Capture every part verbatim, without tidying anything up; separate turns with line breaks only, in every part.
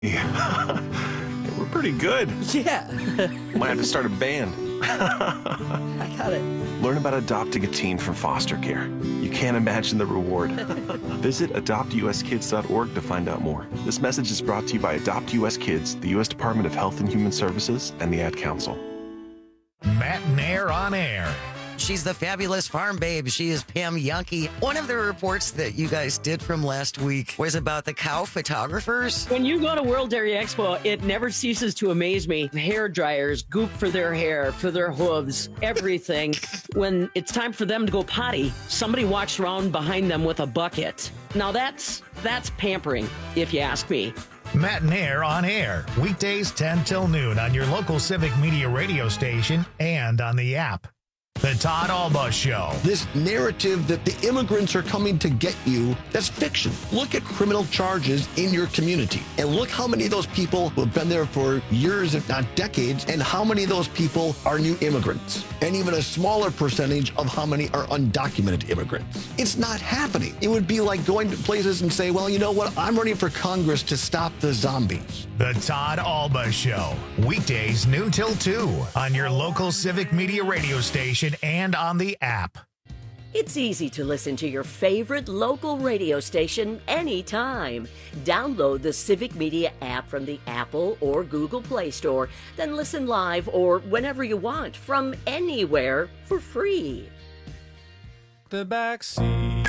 Yeah. We're pretty good.
Yeah.
Might have to start a band.
I got it.
Learn about adopting a teen from foster care. You can't imagine the reward. Visit adopt u s kids dot org to find out more. This message is brought to you by Adopt U S Kids, the U S Department of Health and Human Services, and the Ad Council.
Matt Nair on air.
She's the fabulous farm babe. She is Pam Yankee. One of the reports that you guys did from last week was about the cow photographers.
When you go to World Dairy Expo, it never ceases to amaze me. Hair dryers, goop for their hair, for their hooves, everything. When it's time for them to go potty, somebody walks around behind them with a bucket. Now that's that's pampering, if you ask me.
Matt Nair on air. Weekdays ten till noon on your local Civic Media radio station and on the app. The Todd Alba Show.
This narrative that the immigrants are coming to get you, that's fiction. Look at criminal charges in your community and look how many of those people who have been there for years, if not decades, and how many of those people are new immigrants, and even a smaller percentage of how many are undocumented immigrants. It's not happening. It would be like going to places and say, well, you know what? I'm running for Congress to stop the zombies.
The Todd Alba Show. Weekdays noon till two on your local Civic Media radio station and on the app.
It's easy to listen to your favorite local radio station anytime. Download the Civic Media app from the Apple or Google Play Store, then listen live or whenever you want from anywhere for free.
The back seat.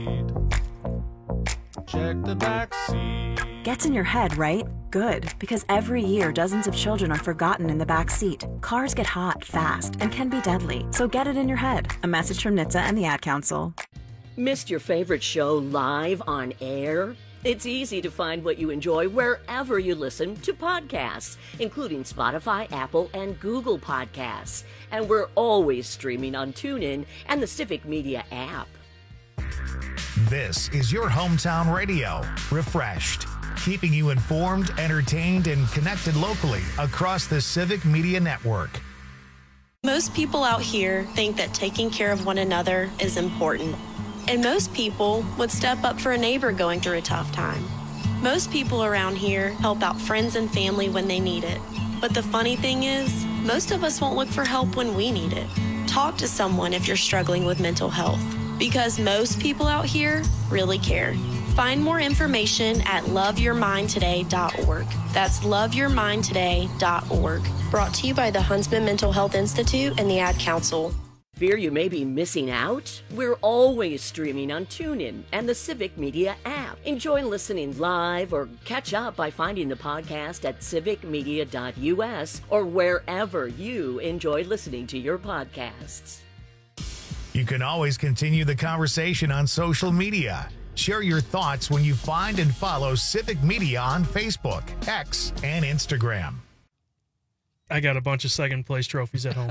Check the back seat.
Gets in your head, right? Good, because every year dozens of children are forgotten in the back seat. Cars get hot fast and can be deadly, so get it in your head. A message from N H T S A and the Ad Council.
Missed your favorite show live on air? It's easy to find what you enjoy wherever you listen to podcasts, including Spotify, Apple, and Google Podcasts. And we're always streaming on TuneIn and the Civic Media app.
This is your hometown radio, refreshed, keeping you informed, entertained, and connected locally across the Civic Media Network.
Most people out here think that taking care of one another is important. And most people would step up for a neighbor going through a tough time. Most people around here help out friends and family when they need it. But the funny thing is, most of us won't look for help when we need it. Talk to someone if you're struggling with mental health, because most people out here really care. Find more information at love your mind today dot org. That's love your mind today dot org. Brought to you by the Huntsman Mental Health Institute and the Ad Council.
Fear you may be missing out? We're always streaming on TuneIn and the Civic Media app. Enjoy listening live or catch up by finding the podcast at civic media dot u s or wherever you enjoy listening to your podcasts.
You can always continue the conversation on social media. Share your thoughts when you find and follow Civic Media on Facebook, X, and Instagram.
I got a bunch of second place trophies at home.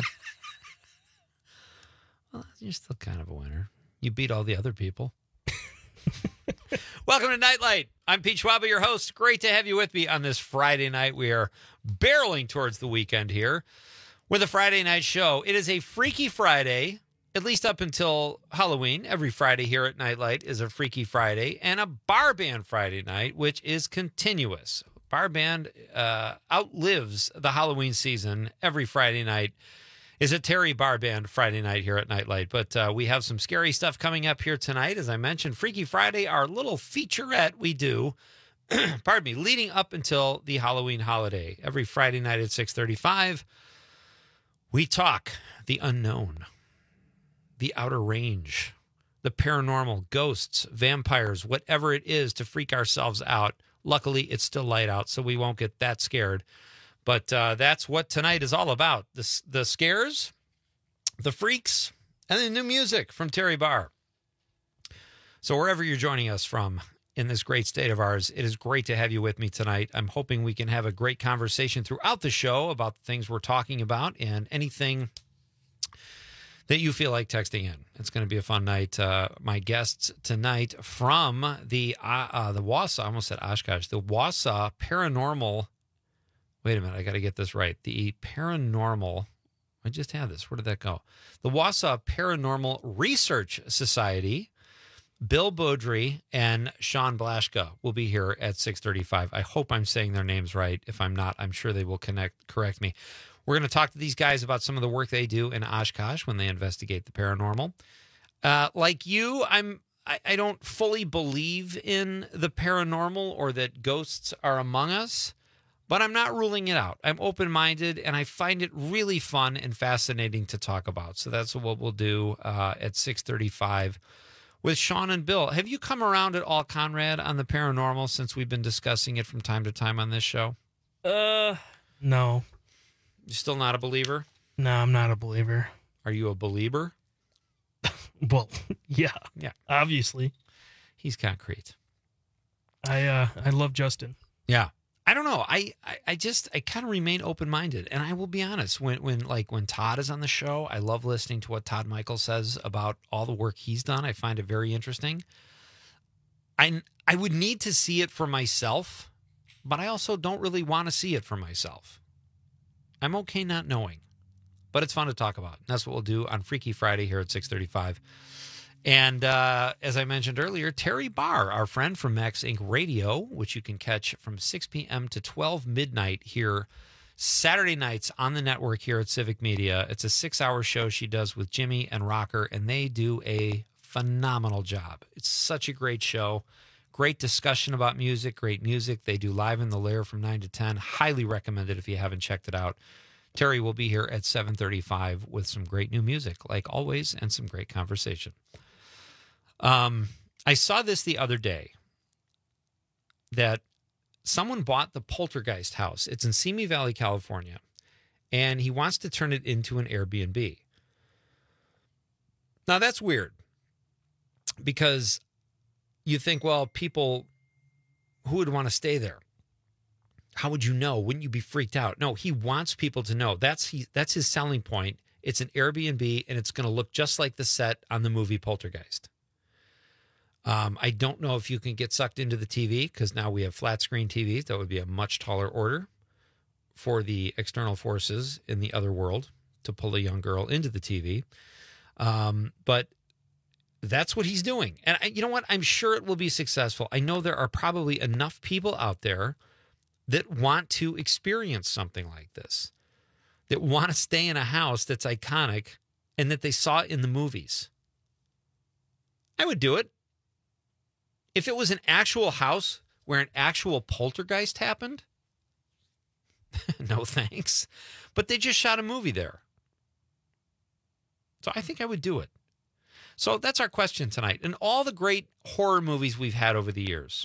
Well, you're still kind of a winner. You beat all the other people. Welcome to Nightlight. I'm Pete Schwab, your host. Great to have you with me on this Friday night. We are barreling towards the weekend here with a Friday night show. It is a Freaky Friday, at least up until Halloween. Every Friday here at Nightlight is a Freaky Friday, and a Bar Band Friday night, which is continuous. Bar Band uh, outlives the Halloween season. Every Friday night is a Terry Bar Band Friday night here at Nightlight. But uh, we have some scary stuff coming up here tonight. As I mentioned, Freaky Friday, our little featurette we do, pardon me, leading up until the Halloween holiday. Every Friday night at six thirty-five, we talk the unknown, the outer range, the paranormal, ghosts, vampires, whatever it is to freak ourselves out. Luckily, it's still light out, so we won't get that scared. But uh, that's what tonight is all about. The, the scares, the freaks, and the new music from Terry Barr. So wherever you're joining us from in this great state of ours, it is great to have you with me tonight. I'm hoping we can have a great conversation throughout the show about the things we're talking about and anything that you feel like texting in. It's going to be a fun night. Uh, my guests tonight from the uh, uh, the Wausau, I almost said Oshkosh, the Wausau Paranormal. Wait a minute, I got to get this right. The Paranormal, I just had this. Where did that go? The Wausau Paranormal Research Society. Bill Beaudry and Sean Blaschka will be here at six thirty-five. I hope I'm saying their names right. If I'm not, I'm sure they will connect correct me. We're going to talk to these guys about some of the work they do in Oshkosh when they investigate the paranormal. Uh, like you, I'm I, I don't fully believe in the paranormal or that ghosts are among us, but I'm not ruling it out. I'm open-minded, and I find it really fun and fascinating to talk about. So that's what we'll do uh, at six thirty-five with Sean and Bill. Have you come around at all, Conrad, on the paranormal since we've been discussing it from time to time on this show?
Uh, no.
You're still not a believer?
No, I'm not a believer.
Are you a believer?
Well, yeah.
Yeah.
Obviously.
He's concrete.
I uh, I love Justin.
Yeah. I don't know. I, I, I just, I kind of remain open-minded. And I will be honest, when, when, like, when Todd is on the show, I love listening to what Todd Michael says about all the work he's done. I find it very interesting. I, I would need to see it for myself, but I also don't really want to see it for myself. I'm okay not knowing, but it's fun to talk about. That's what we'll do on Freaky Friday here at six thirty-five. And uh, as I mentioned earlier, Terry Barr, our friend from Max Incorporated. Radio, which you can catch from six p.m. to twelve midnight here Saturday nights on the network here at Civic Media. It's a six-hour show she does with Jimmy and Rocker, and they do a phenomenal job. It's such a great show. Great discussion about music, great music. They do Live in the Lair from nine to ten. Highly recommend it if you haven't checked it out. Terry will be here at seven thirty-five with some great new music, like always, and some great conversation. Um, I saw this the other day, that someone bought the Poltergeist house. It's in Simi Valley, California, and he wants to turn it into an Airbnb. Now, that's weird, because you think, well, people, who would want to stay there? How would you know? Wouldn't you be freaked out? No, he wants people to know. That's he, that's his selling point. It's an Airbnb, and it's going to look just like the set on the movie Poltergeist. Um, I don't know if you can get sucked into the T V, because now we have flat screen T Vs. That would be a much taller order for the external forces in the other world to pull a young girl into the T V. Um, but that's what he's doing. And I, you know what? I'm sure it will be successful. I know there are probably enough people out there that want to experience something like this, that want to stay in a house that's iconic and that they saw in the movies. I would do it. If it was an actual house where an actual poltergeist happened, no thanks. But they just shot a movie there. So I think I would do it. So that's our question tonight. And all the great horror movies we've had over the years,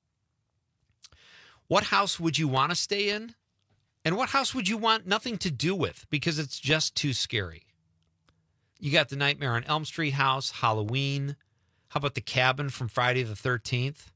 what house would you want to stay in? And what house would you want nothing to do with because it's just too scary? You got the Nightmare on Elm Street house, Halloween. How about the cabin from Friday the thirteenth?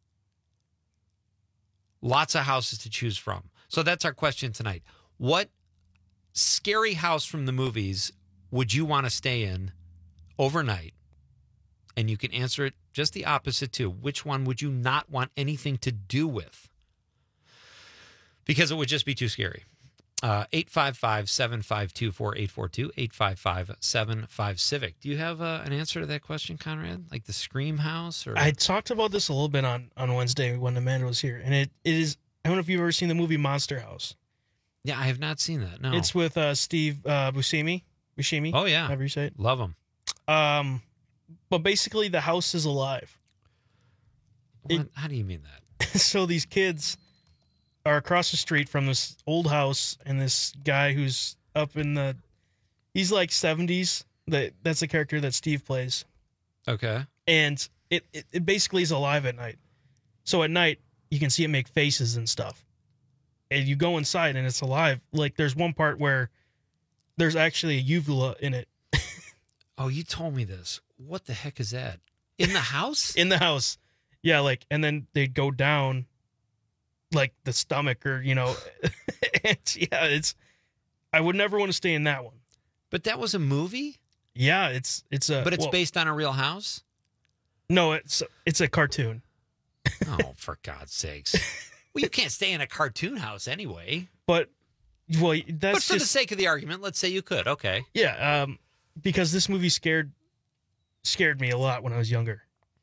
Lots of houses to choose from. So that's our question tonight. What scary house from the movies would you want to stay in overnight? And you can answer it just the opposite too. Which one would you not want anything to do with? Because it would just be too scary. Uh, eight five five, seven five two, four eight four two, eight five five, seven five Civic. Do you have uh, an answer to that question, Conrad? Like the Scream house? Or
I talked about this a little bit on, on Wednesday when Amanda was here. And it, it is, I don't know if you've ever seen the movie Monster House.
Yeah, I have not seen that, no.
It's with uh, Steve uh, Buscemi. Buscemi?
Oh, yeah.
However you say it.
Love him.
Um, but basically, the house is alive.
What?
It,
How do you mean that?
So these kids are across the street from this old house, and this guy who's up in the, he's like seventies. That that's the character that Steve plays.
Okay.
And it, it, it basically is alive at night. So at night, you can see it make faces and stuff. And you go inside, and it's alive. Like, there's one part where there's actually a uvula in it.
Oh, you told me this. What the heck is that? In the house?
In the house. Yeah, like, and then they'd go down, like, the stomach or, you know. And, yeah, it's, I would never want to stay in that one.
But that was a movie?
Yeah, it's, it's a.
But it's
well,
based on a real house?
No, it's, it's a cartoon.
Oh, for God's sakes. Well, you can't stay in a cartoon house anyway.
But, well, that's
But for
just,
the sake of the argument, let's say you could. Okay.
Yeah, um, because this movie scared scared me a lot when I was younger.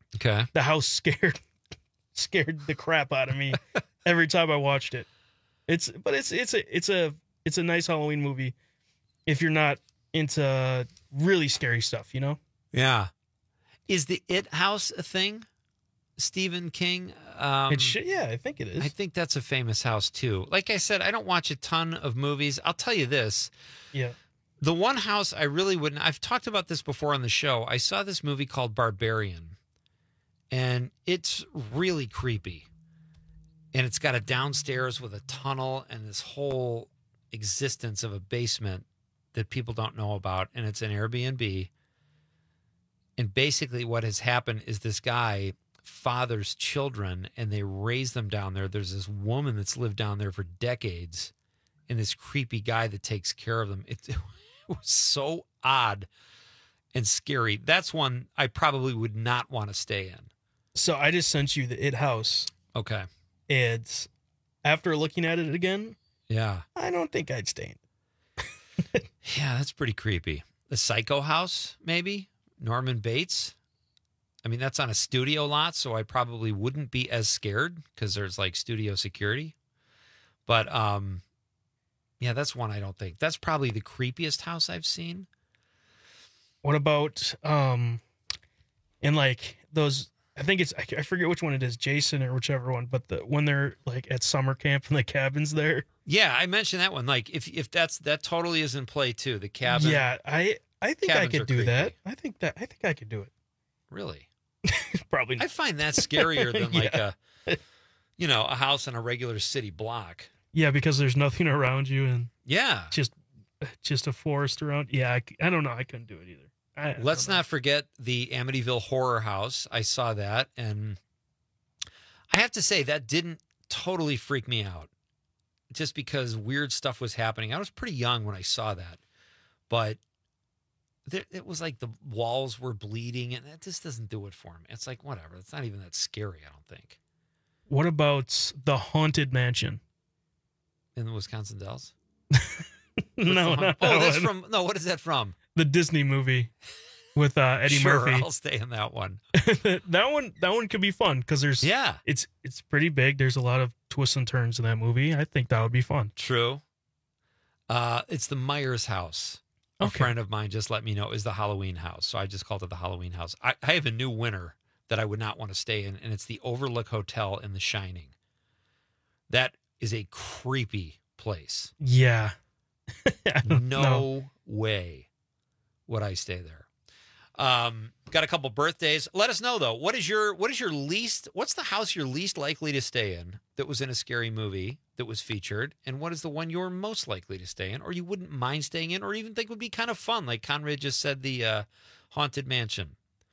Okay.
The house scared scared the crap out of me every time I watched it. It's but it's it's a it's a it's a nice Halloween movie if you're not into really scary stuff, you know?
Yeah. Is the It House a thing? Stephen King? Um,
It should, yeah, I think it is.
I think that's a famous house too. Like I said, I don't watch a ton of movies. I'll tell you this.
Yeah.
The one house I really wouldn't, I've talked about this before on the show. I saw this movie called Barbarian, and it's really creepy. And it's got a downstairs with a tunnel and this whole existence of a basement that people don't know about. And it's an Airbnb. And basically what has happened is this guy fathers children and they raise them down there. There's this woman that's lived down there for decades and this creepy guy that takes care of them. It, it was so odd and scary. That's one I probably would not want to stay in.
So I just sent you the It House.
Okay.
And after looking at it again,
Yeah.
I don't think I'd stay in.
Yeah, that's pretty creepy. The Psycho House, maybe? Norman Bates? I mean, that's on a studio lot, so I probably wouldn't be as scared because there's like studio security. But um, yeah, that's one I don't think. That's probably the creepiest house I've seen.
What about um, in like those? I think it's I I forget which one it is, Jason or whichever one. But the when they're like at summer camp and the cabin's there.
Yeah, I mentioned that one. Like, if if that's that totally is in play too. The cabin.
Yeah, I I think I
Cabins are
could do
creepy.
that. I think that I think I could do it.
Really?
Probably not.
I find that scarier than like
Yeah.
a, you know, a house in a regular city block.
Yeah, because there's nothing around you and
Yeah.
just just a forest around. Yeah, I, c- I don't know. I couldn't do it either. I, I
Let's
don't know.
not forget the Amityville Horror House. I saw that, and I have to say that didn't totally freak me out, just because weird stuff was happening. I was pretty young when I saw that, but there, it was like the walls were bleeding, and that just doesn't do it for me. It's like, whatever. It's not even that scary, I don't think.
What about the Haunted Mansion?
In the Wisconsin Dells?
No,
What's the
not
haunt- Oh,
that
that's
one.
from, no, what is that from?
The Disney movie with uh, Eddie
Sure,
Murphy.
I'll stay in that one.
that one that one could be fun because there's
Yeah.
it's it's pretty big. There's a lot of twists and turns in that movie. I think that would be fun.
True. Uh, it's the Myers house. A
Okay.
friend of mine just let me know is the Halloween house. So I just called it the Halloween house. I, I have a new winner that I would not want to stay in, and it's the Overlook Hotel in The Shining. That is a creepy place.
Yeah. I don't
No
know.
way would I stay there. Um, got a couple birthdays. Let us know though. What is your what is your least what's the house you're least likely to stay in that was in a scary movie that was featured? And what is the one you're most likely to stay in or you wouldn't mind staying in or even think would be kind of fun? Like Conrad just said, the uh, Haunted Mansion.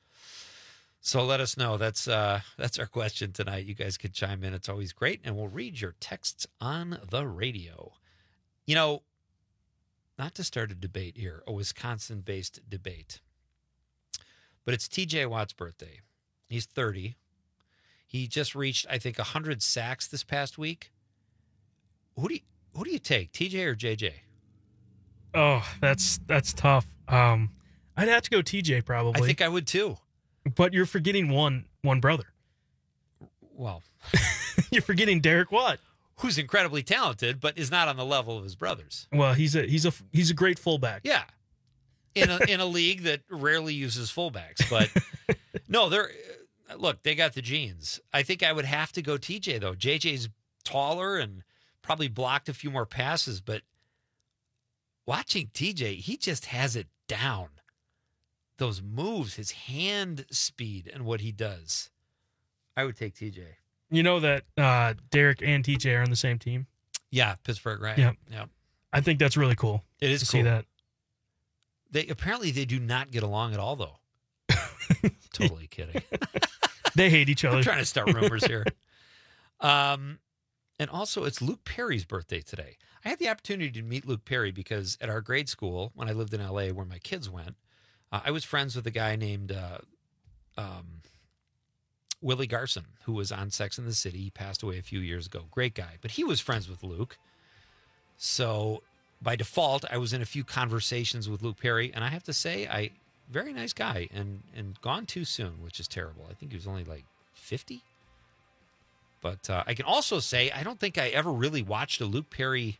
So let us know. That's uh, that's our question tonight. You guys could chime in. It's always great. And we'll read your texts on the radio. You know, not to start a debate here, a Wisconsin-based debate, but it's T J Watt's birthday. He's thirty. He just reached, I think, one hundred sacks this past week. Who do you, who do you take, T J or J J?
Oh, that's that's tough. Um, I'd have to go T J probably.
I think I would too.
But you're forgetting one one brother.
Well,
You're forgetting Derek Watt.
who's incredibly talented, but is not on the level of his brothers.
Well, he's a he's a he's a great fullback.
Yeah. In a, in a league that rarely uses fullbacks. But no, they're, look, they got the genes. I think I would have to go T J, though. J J's taller and probably blocked a few more passes, but watching T J, he just has it down. Those moves, his hand speed, and what he does. I would take T J.
You know that uh, Derek and T J are on the same team.
Yeah, Pittsburgh, right?
Yeah.
Yeah.
I think that's really cool.
It is
to
cool.
see that.
They apparently they do not get along at all, though. Totally kidding.
They hate each other.
I'm trying to start rumors here. Um, and also, it's Luke Perry's birthday today. I had the opportunity to meet Luke Perry because at our grade school, when I lived in L A, where my kids went, uh, I was friends with a guy named uh, um, Willie Garson, who was on Sex and the City. He passed away a few years ago. Great guy. But he was friends with Luke. So by default, I was in a few conversations with Luke Perry. And I have to say, I very nice guy, and and gone too soon, which is terrible. I think he was only like fifty. But uh, I can also say I don't think I ever really watched a Luke Perry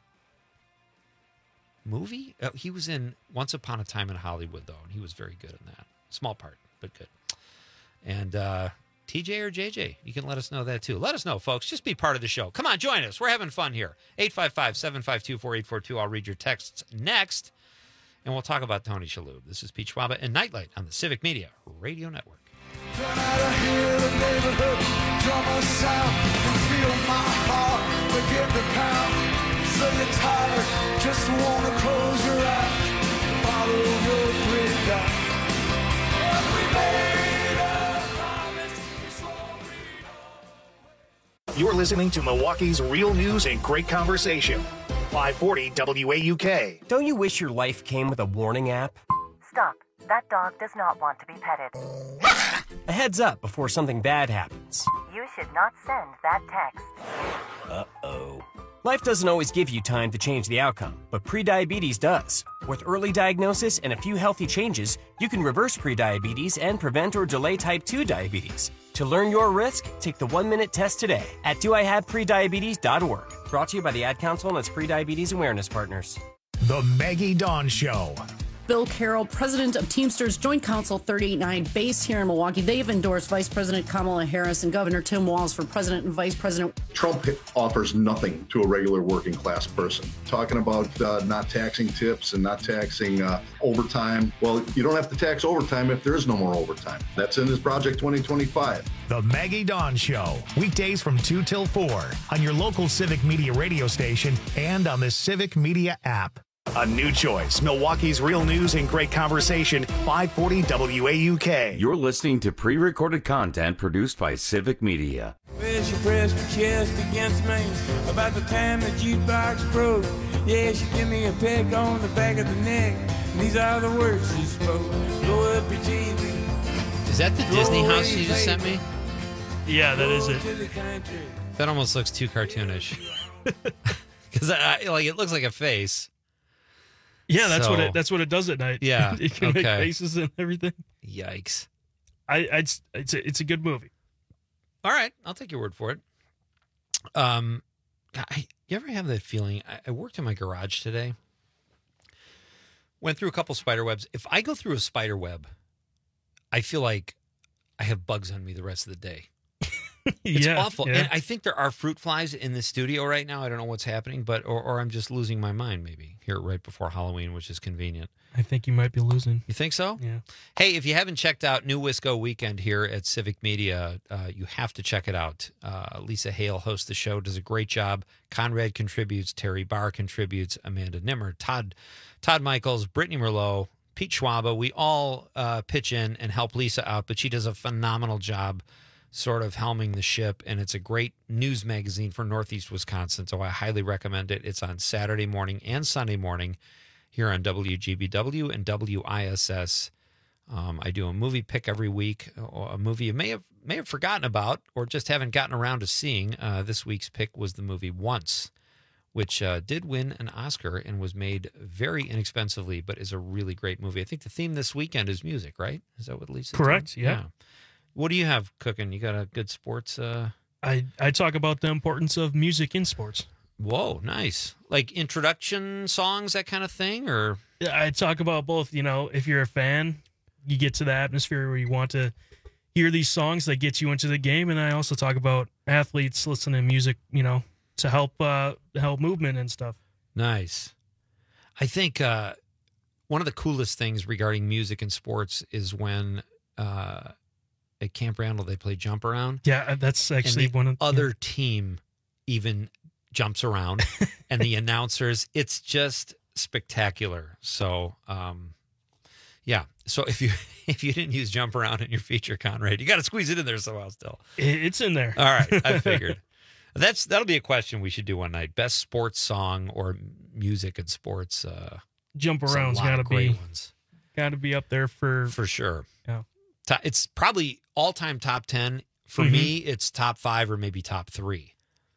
movie. Uh, he was in Once Upon a Time in Hollywood, though, and he was very good in that. Small part, but good. And uh, T J or J J, you can let us know that, too. Let us know, folks. Just be part of the show. Come on, join us. We're having fun here. eight five five, seven five two, four eight four two. I'll read your texts next, and we'll talk about Tony Shalhoub. This is Pete Schwaba and Nightlight on the Civic Media Radio Network.
Turn out of here, the neighborhood drummer sound, and feel my heart begin to pound. So you're tired, just wanna close your eyes, follow your grid down. And we made a promise, so we
You're listening to Milwaukee's Real News and Great Conversation. five forty W A U K.
Don't you wish your life came with a warning app?
Stop. That dog does not want to be petted.
A heads up before something bad happens.
You should not send that text.
Uh-oh. Life doesn't always give you time to change the outcome, but prediabetes does. With early diagnosis and a few healthy changes, you can reverse prediabetes and prevent or delay type two diabetes. To learn your risk, take the one-minute test today at do I have prediabetes dot org. Brought to you by the Ad Council and its prediabetes awareness partners.
The Maggie Dawn Show.
Bill Carroll, president of Teamsters Joint Council three eighty-nine, based here in Milwaukee. They've endorsed Vice President Kamala Harris and Governor Tim Walz for president and vice president.
Trump offers nothing to a regular working class person. Talking about uh, not taxing tips and not taxing uh, overtime. Well, you don't have to tax overtime if there is no more overtime. That's in his Project twenty twenty-five.
The Maggie Dawn Show. Weekdays from two till four on your local Civic Media radio station and on the Civic Media app. A new choice. Milwaukee's Real News and Great Conversation, five forty W A U K.
You're listening to pre-recorded content produced by Civic Media.
Well, she pressed her chest against me about the time the jukebox broke. Yeah, she gave me a peck on the back of the neck. And these are the words she spoke. Blow up your T V.
Is that the Disney house you just sent me?
Yeah, that is it.
That almost looks too cartoonish. Because like it looks like a face.
Yeah, that's
so,
what it. That's what it does at night.
Yeah,
it can
okay.
make faces and everything.
Yikes!
I, I'd, it's a, it's a good movie.
All right, I'll take your word for it. Um, I, you ever have that feeling? I, I worked in my garage today. Went through a couple spider webs. If I go through a spider web, I feel like I have bugs on me the rest of the day. It's
yeah,
awful.
Yeah.
And I think there are fruit flies in the studio right now. I don't know what's happening, but or, or I'm just losing my mind maybe here right before Halloween, which is convenient.
I think you might be losing.
You think so?
Yeah.
Hey, if you haven't checked out New Wisco Weekend here at Civic Media, uh, you have to check it out. Uh, Lisa Hale hosts the show, does a great job. Conrad contributes, Terry Barr contributes, Amanda Nimmer, Todd, Todd Michaels, Brittany Merlot, Pete Schwaba. We all uh, pitch in and help Lisa out, but she does a phenomenal job sort of helming the ship, and it's a great news magazine for Northeast Wisconsin, so I highly recommend it. It's on Saturday morning and Sunday morning here on W G B W and W I S S. Um, I do a movie pick every week, a movie you may have may have forgotten about or just haven't gotten around to seeing. Uh, this week's pick was the movie Once, which uh, did win an Oscar and was made very inexpensively, but is a really great movie. I think the theme this weekend is music, right? Is that what Lisa?
Correct. Yeah.
yeah. What do you have cooking? You got a good sports? Uh...
I, I talk about the importance of music in sports.
Whoa, nice. Like introduction songs, that kind of thing? Or
yeah, I talk about both. You know, if you're a fan, you get to the atmosphere where you want to hear these songs that get you into the game. And I also talk about athletes listening to music, you know, to help uh, help movement and stuff.
Nice. I think uh, one of the coolest things regarding music and sports is when uh, at Camp Randall they play Jump Around.
Yeah, that's actually
and the
one of
other
yeah.
team even jumps around, and the announcers. It's just spectacular. So, um, yeah. So if you if you didn't use Jump Around in your feature, Conrad, you got to squeeze it in there somehow. Still,
it's in there.
All right, I figured. That's that'll be a question we should do one night. Best sports song or music and sports. Uh,
Jump Around's got to be got to be up there for
for sure.
Yeah,
it's probably all time top ten for mm-hmm. me. It's top five or maybe top three.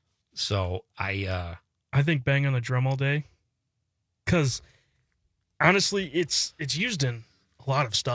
So I uh,
I think Bang on the Drum All Day, because honestly, it's it's used in a lot of stuff.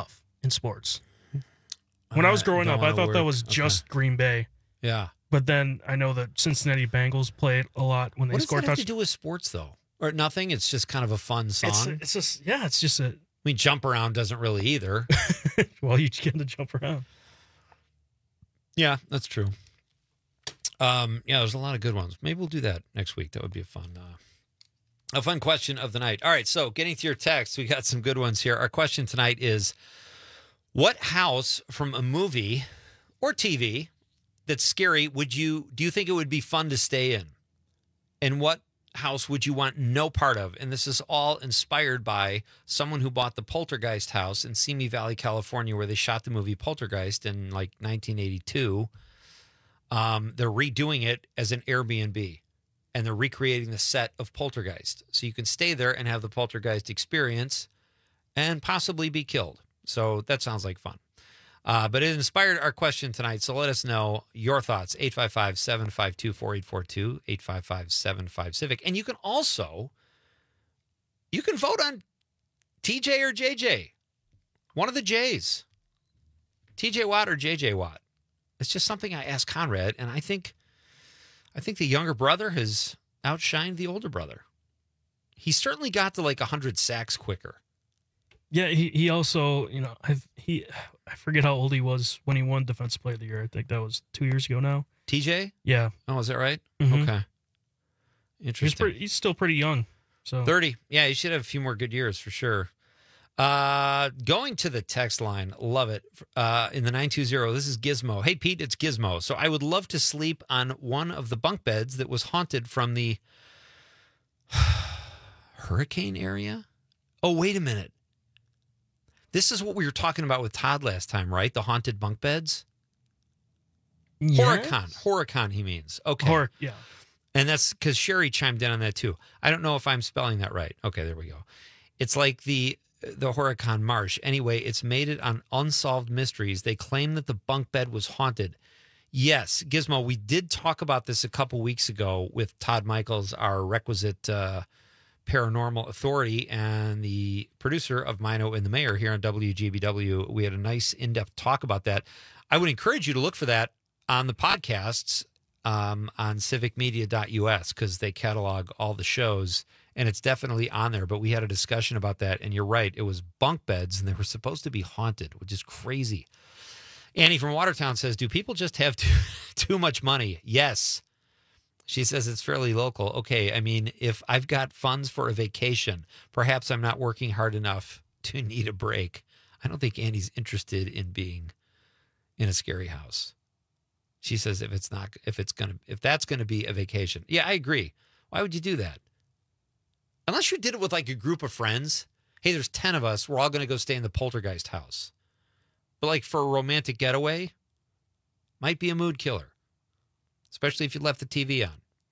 in sports. When uh, I was growing up, I thought word. that was just okay. Green Bay.
Yeah.
But then I know that Cincinnati Bengals play it a lot when they
what
score touchdowns.
What does that have to do with sports, though? Or nothing? It's just kind of a fun song?
It's, it's just, yeah, it's just a...
I mean, Jump Around doesn't really either.
Well, you get to jump around.
Yeah, that's true. Um, yeah, there's a lot of good ones. Maybe we'll do that next week. That would be a fun... Uh, A fun question of the night. All right, so getting to your text, we got some good ones here. Our question tonight is, what house from a movie or T V that's scary would you do you think it would be fun to stay in? And what house would you want no part of? And this is all inspired by someone who bought the Poltergeist house in Simi Valley, California, where they shot the movie Poltergeist in like nineteen eighty-two. Um, they're redoing it as an Airbnb. And they're recreating the set of Poltergeist. So you can stay there and have the Poltergeist experience and possibly be killed. So that sounds like fun. Uh, but it inspired our question tonight. So let us know your thoughts. eight five five, seven five two, four eight four two, eight five five, seven five, Civic. And you can also, you can vote on T J or J J. One of the J's. T J Watt or J J Watt. It's just something I asked Conrad, and I think... I think the younger brother has outshined the older brother. He certainly got to like one hundred sacks quicker.
Yeah, he, he also, you know, I he I forget how old he was when he won Defensive Player of the Year. I think that was two years ago now.
T J?
Yeah.
Oh, is that right?
Mm-hmm.
Okay. Interesting.
He's, pretty, he's still pretty young. So
thirty. Yeah, he should have a few more good years for sure. Uh, going to the text line, love it. Uh, in the nine two zero, this is Gizmo. Hey, Pete, it's Gizmo. So I would love to sleep on one of the bunk beds that was haunted from the hurricane area. Oh, wait a minute. This is what we were talking about with Todd last time, right? The haunted bunk beds?
Yes.
Horicon. Horicon, he means. Okay.
Hor- yeah.
And that's because Sherry chimed in on that too. I don't know if I'm spelling that right. Okay, there we go. It's like the... the Horicon Marsh. Anyway, it's made it on Unsolved Mysteries. They claim that the bunk bed was haunted. Yes, Gizmo, we did talk about this a couple weeks ago with Todd Michaels, our requisite uh, paranormal authority and the producer of Mino and the Mayor here on W G B W. We had a nice in-depth talk about that. I would encourage you to look for that on the podcasts um, on civic media dot U S because they catalog all the shows. And it's definitely on there, but we had a discussion about that, and you're right. It was bunk beds, and they were supposed to be haunted, which is crazy. Annie from Watertown says, do people just have too, too much money? Yes. She says it's fairly local. Okay, I mean, if I've got funds for a vacation, perhaps I'm not working hard enough to need a break. I don't think Annie's interested in being in a scary house. She says if it's not, if it's gonna, if that's gonna be a vacation. Yeah, I agree. Why would you do that? Unless you did it with like a group of friends. Hey, there's ten of us. We're all going to go stay in the Poltergeist house. But like for a romantic getaway, might be a mood killer. Especially if you left the T V on.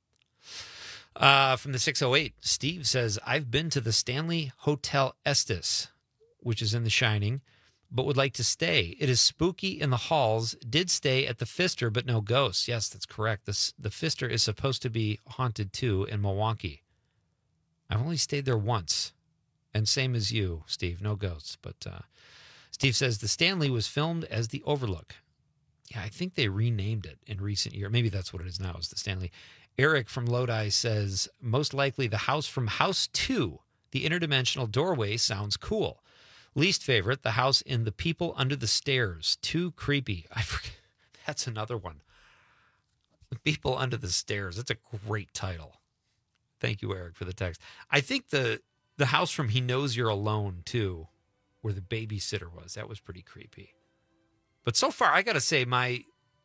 Uh, from the six oh eight, Steve says, I've been to the Stanley Hotel Estes, which is in The Shining, but would like to stay. It is spooky in the halls. Did stay at the Pfister, but no ghosts. Yes, that's correct. The, the Pfister is supposed to be haunted too in Milwaukee. I've only stayed there once, and same as you, Steve, no ghosts. But uh, Steve says the Stanley was filmed as the Overlook. Yeah, I think they renamed it in recent years. Maybe that's what it is now, is the Stanley. Eric from Lodi says, most likely the house from House two, the interdimensional doorway, sounds cool. Least favorite, the house in The People Under the Stairs. Too creepy. I forget. That's another one. The People Under the Stairs. That's a great title. Thank you, Eric, for the text. I think the the house from He Knows You're Alone, too, where the babysitter was, that was pretty creepy. But so far, I got to say, my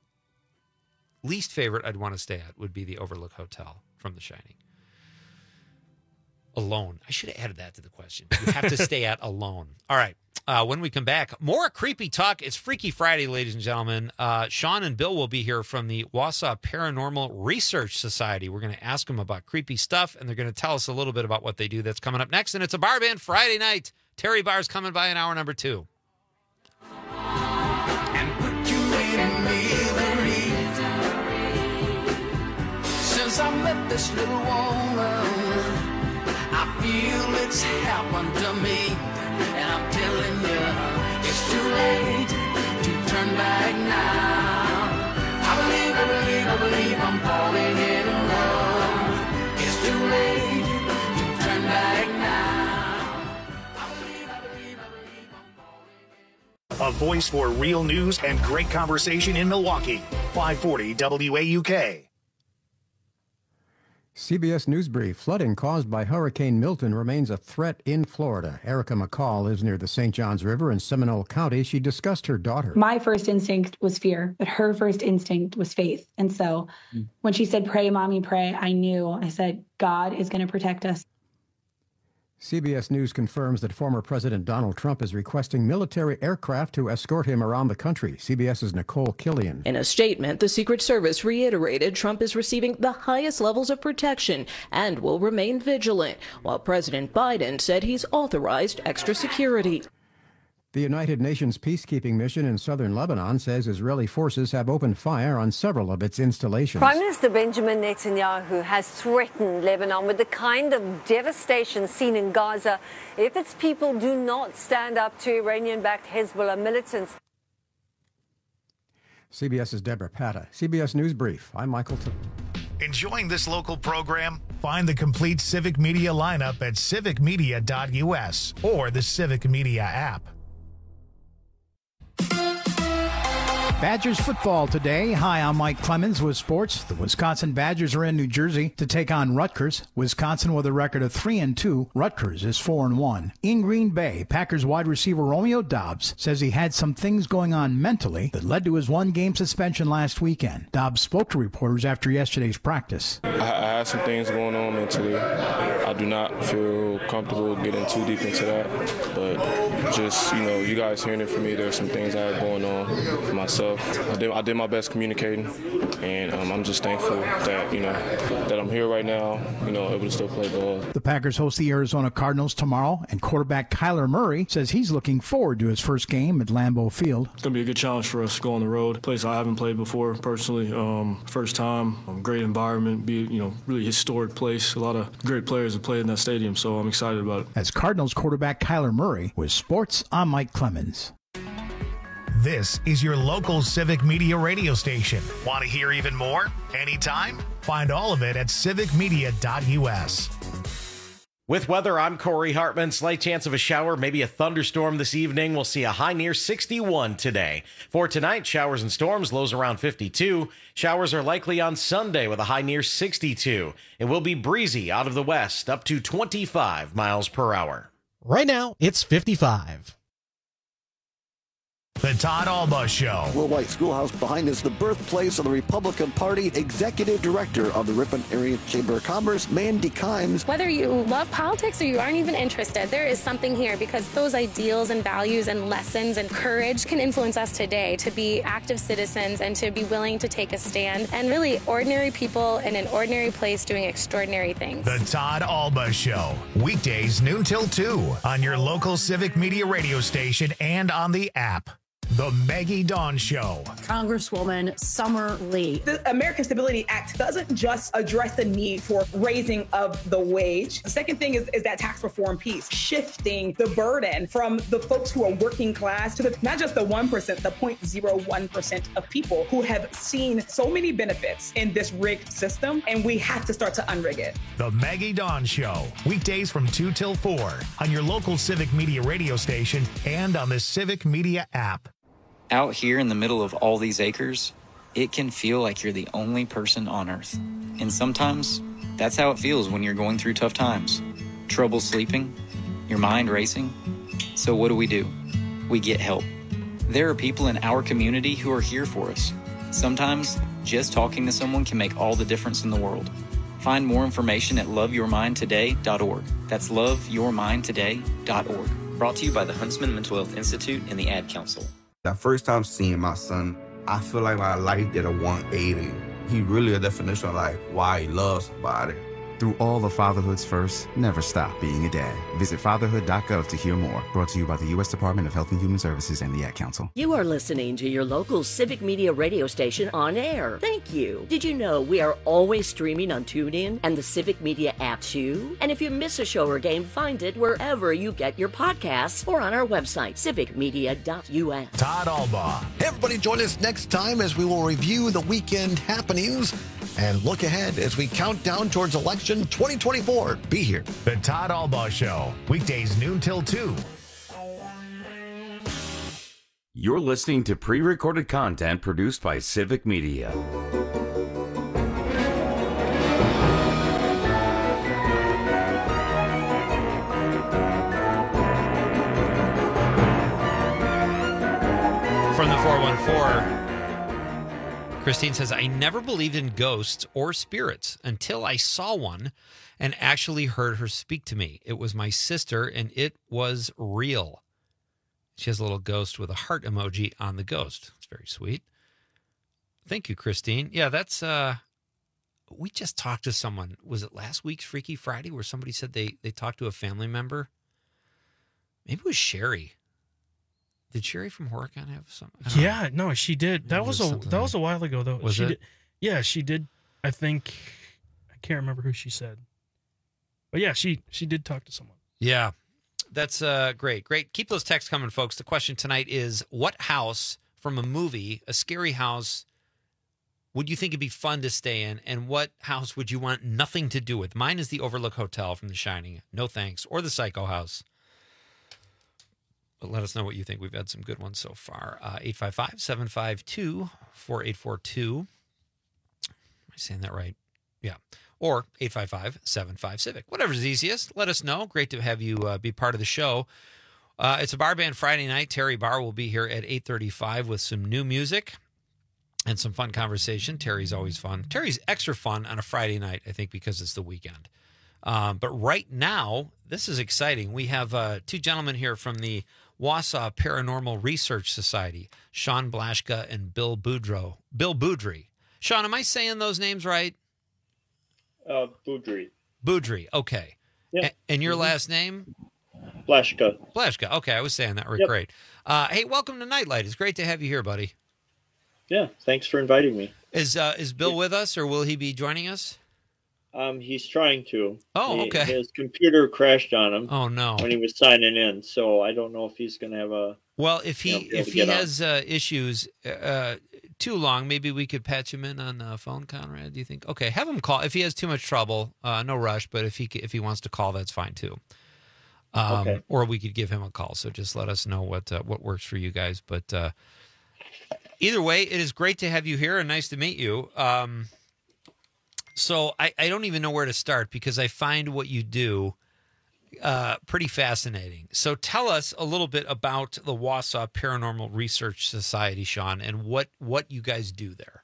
least favorite I'd want to stay at would be the Overlook Hotel from The Shining. Alone. I should have added that to the question. You have to stay at alone. All right. Uh, when we come back, more creepy talk. It's Freaky Friday, ladies and gentlemen. Uh, Sean and Bill will be here from the Wausau Paranormal Research Society. We're going to ask them about creepy stuff, and they're going to tell us a little bit about what they do. That's coming up next, and it's a bar band Friday night. Terry Barr's coming by in hour number two.
And put you in misery. Since I met this little woman, I feel it's happened to me. And I'm telling you, it's too late. I'm falling in love. It's too late to turn back now.
A voice for real news and great conversation in Milwaukee. five forty W A U K.
C B S News Brief. Flooding caused by Hurricane Milton remains a threat in Florida. Erica McCall lives near the Saint Johns River in Seminole County. She discussed her daughter.
My first instinct was fear, but her first instinct was faith. And so mm. when she said, pray, mommy, pray, I knew. I said, God is going to protect us.
C B S News confirms that former President Donald Trump is requesting military aircraft to escort him around the country. CBS's Nicole Killian.
In a statement, the Secret Service reiterated Trump is receiving the highest levels of protection and will remain vigilant, while President Biden said he's authorized extra security.
The United Nations peacekeeping mission in southern Lebanon says Israeli forces have opened fire on several of its installations.
Prime Minister Benjamin Netanyahu has threatened Lebanon with the kind of devastation seen in Gaza if its people do not stand up to Iranian-backed Hezbollah militants.
CBS's Deborah Patta. C B S News Brief. I'm Michael T-
Enjoying this local program? Find the complete Civic Media lineup at civic media dot U S or the Civic Media app.
Badgers football today. Hi, I'm Mike Clemens with sports. The Wisconsin Badgers are in New Jersey to take on Rutgers. Wisconsin with a record of three and two. Rutgers is four and one. In Green Bay, Packers wide receiver Romeo Doubs says he had some things going on mentally that led to his one-game suspension last weekend. Doubs spoke to reporters after yesterday's practice.
I, I had some things going on mentally. I do not feel comfortable getting too deep into that, but just, you know, you guys hearing it from me, there's some things I had going on for myself. I did, I did my best communicating, and um, I'm just thankful that, you know, that I'm here right now, you know, able to still play ball.
The Packers host the Arizona Cardinals tomorrow, and quarterback Kyler Murray says he's looking forward to his first game at Lambeau Field.
It's going to be a good challenge for us to go on the road, a place I haven't played before personally. Um, first time, um, great environment, be you know, really historic place. A lot of great players have played in that stadium, so I'm excited about it.
As Cardinals quarterback Kyler Murray with sports, I'm Mike Clemens.
This is your local Civic Media radio station. Want to hear even more? Anytime? Find all of it at civic media dot U S.
With weather, I'm Corey Hartman. Slight chance of a shower, maybe a thunderstorm this evening. We'll see a high near sixty-one today. For tonight, showers and storms, lows around fifty-two. Showers are likely on Sunday with a high near sixty-two. It will be breezy out of the west, up to twenty-five miles per hour.
Right now, it's fifty-five.
The Todd Alba Show.
Will White Schoolhouse behind us, the birthplace of the Republican Party. Executive Director of the Ripon Area Chamber of Commerce, Mandy Kimes.
Whether you love politics or you aren't even interested, there is something here because those ideals and values and lessons and courage can influence us today to be active citizens and to be willing to take a stand. And really, ordinary people in an ordinary place doing extraordinary things.
The Todd Alba Show. Weekdays noon till two on your local Civic Media radio station and on the app. The Maggie Dawn Show.
Congresswoman Summer Lee.
The American Stability Act doesn't just address the need for raising of the wage. The second thing is, is that tax reform piece, shifting the burden from the folks who are working class to the, not just the one percent, the zero point zero one percent of people who have seen so many benefits in this rigged system, and we have to start to unrig it.
The Maggie Dawn Show. Weekdays from two till four on your local Civic Media radio station and on the Civic Media app.
Out here in the middle of all these acres, it can feel like you're the only person on Earth. And sometimes, that's how it feels when you're going through tough times. Trouble sleeping, your mind racing. So what do we do? We get help. There are people in our community who are here for us. Sometimes, just talking to someone can make all the difference in the world. Find more information at love your mind today dot org. That's love your mind today dot org. Brought to you by the Huntsman Mental Health Institute and the Ad Council.
That first time seeing my son, I feel like my life did a one eighty. He really a definition of like why he loves somebody.
Through all of fatherhood's first, never stop being a dad. Visit fatherhood dot gov to hear more. Brought to you by the U S Department of Health and Human Services and the Ad Council.
You are listening to your local Civic Media radio station on air. Thank you. Did you know we are always streaming on TuneIn and the Civic Media app too? And if you miss a show or game, find it wherever you get your podcasts or on our website, civic media dot U S.
Todd Alba.
Everybody join us next time as we will review the weekend happenings. and look ahead as we count down towards election twenty twenty-four. Be here.
The Todd Albaugh Show, weekdays noon till two.
You're listening to pre-recorded content produced by Civic Media.
From the four one four, Christine says, I never believed in ghosts or spirits until I saw one and actually heard her speak to me. It was my sister, and it was real. She has a little ghost with a heart emoji on the ghost. It's very sweet. Thank you, Christine. Yeah, that's, uh, we just talked to someone. Was it last week's Freaky Friday where somebody said they, they talked to a family member? Maybe it was Sherry. Did Sherry from Horicon have something?
Yeah, no, she did. That was a that was a while ago though.
Was
she
it?
Did, yeah, she did. I think I can't remember who she said, but yeah, she she did talk to someone.
Yeah, that's uh, great. Great. Keep those texts coming, folks. The question tonight is, what house from a movie, a scary house, would you think it'd be fun to stay in, and what house would you want nothing to do with? Mine is the Overlook Hotel from The Shining. No thanks. Or the Psycho House. But let us know what you think. We've had some good ones so far. Uh, eight five five, seven five two, four eight four two. Am I saying that right? Yeah. Or eight five five, seven five, CIVIC. Whatever's easiest. Let us know. Great to have you uh, be part of the show. Uh, it's a Bar Band Friday night. Terry Barr will be here at eight thirty-five with some new music and some fun conversation. Terry's always fun. Terry's extra fun on a Friday night, I think, because it's the weekend. Um, but right now, this is exciting. We have uh, two gentlemen here from the Wausau Paranormal Research Society, Sean Blaschka and Bill Boudreau. Bill Boudry. Sean, am I saying those names right?
Uh, Boudry.
Boudry, okay.
Yeah.
A- and your
Mm-hmm.
last name?
Blaschka.
Blaschka, okay. I was saying that right.
Yep.
Great. Uh, hey, welcome to Nightlight. It's great to have you here, buddy.
Yeah, thanks for inviting me.
Is uh, is Bill with us, or will he be joining us?
Um, he's trying to.
Oh,
He-
okay.
His computer crashed on him.
Oh, no.
When he was signing in, so I don't know if he's going to have a.
Well, if he
you know, be able
if
to
he
get on.
has uh, issues uh, too long, maybe we could patch him in on uh, phone, Conrad. Do you think? Okay, have him call if he has too much trouble. Uh, no rush, but if he if he wants to call, that's fine too. Um,
Okay.
Or we could give him a call. So just let us know what uh, what works for you guys. But uh, either way, it is great to have you here and nice to meet you. Um, so I, I don't even know where to start because I find what you do uh, pretty fascinating. So tell us a little bit about the Wausau Paranormal Research Society, Sean, and what, what you guys do there.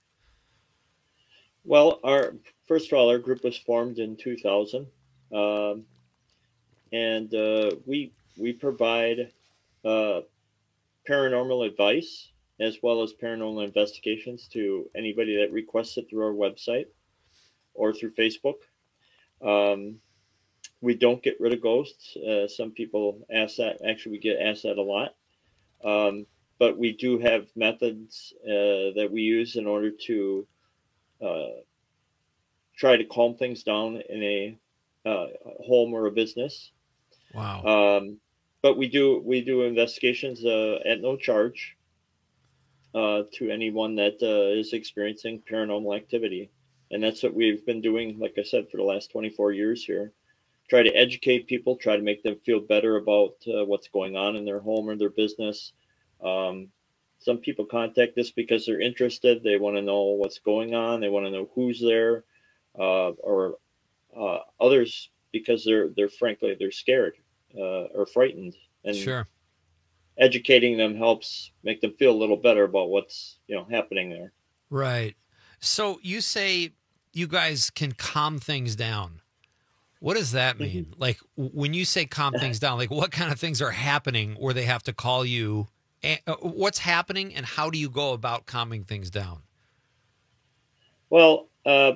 Well, our first of all, our group was formed in two thousand, um, and uh, we we provide uh, paranormal advice as well as paranormal investigations to anybody that requests it through our website or through Facebook. Um, we don't get rid of ghosts. Uh, some people ask that. Actually, we get asked that a lot. Um, but we do have methods uh, that we use in order to uh, try to calm things down in a uh, home or a business.
Wow.
Um, but we do we do investigations uh, at no charge uh, to anyone that uh, is experiencing paranormal activity. And that's what we've been doing, like I said, for the last twenty-four years here. Try to educate people, try to make them feel better about uh, what's going on in their home or their business. Um, some people contact us because they're interested. They want to know what's going on. They want to know who's there, uh, or uh, others because they're they're frankly they're scared uh, or frightened. And
Sure.
educating them helps make them feel a little better about what's you know happening there.
Right. So you say you guys can calm things down. What does that mean?
Mm-hmm.
Like w- when you say calm things down, like what kind of things are happening where they have to call you? And, uh, what's happening and how do you go about calming things down?
Well, uh,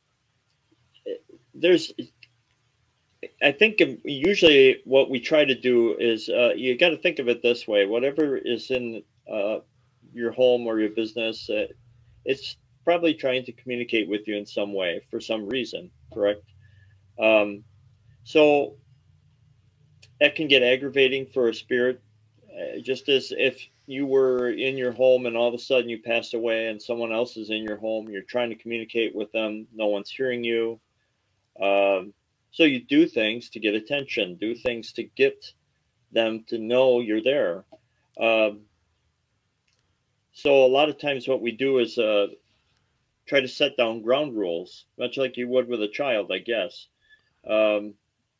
there's, I think usually what we try to do is uh, you got to think of it this way: whatever is in uh, your home or your business, uh, it's probably trying to communicate with you in some way for some reason, correct? Um, so that can get aggravating for a spirit, uh, just as if you were in your home and all of a sudden you passed away and someone else is in your home. You're trying to communicate with them. No one's hearing you. Um, so you do things to get attention, do things to get them to know you're there. Um, so a lot of times what we do is uh, try to set down ground rules, much like you would with a child, I guess, um,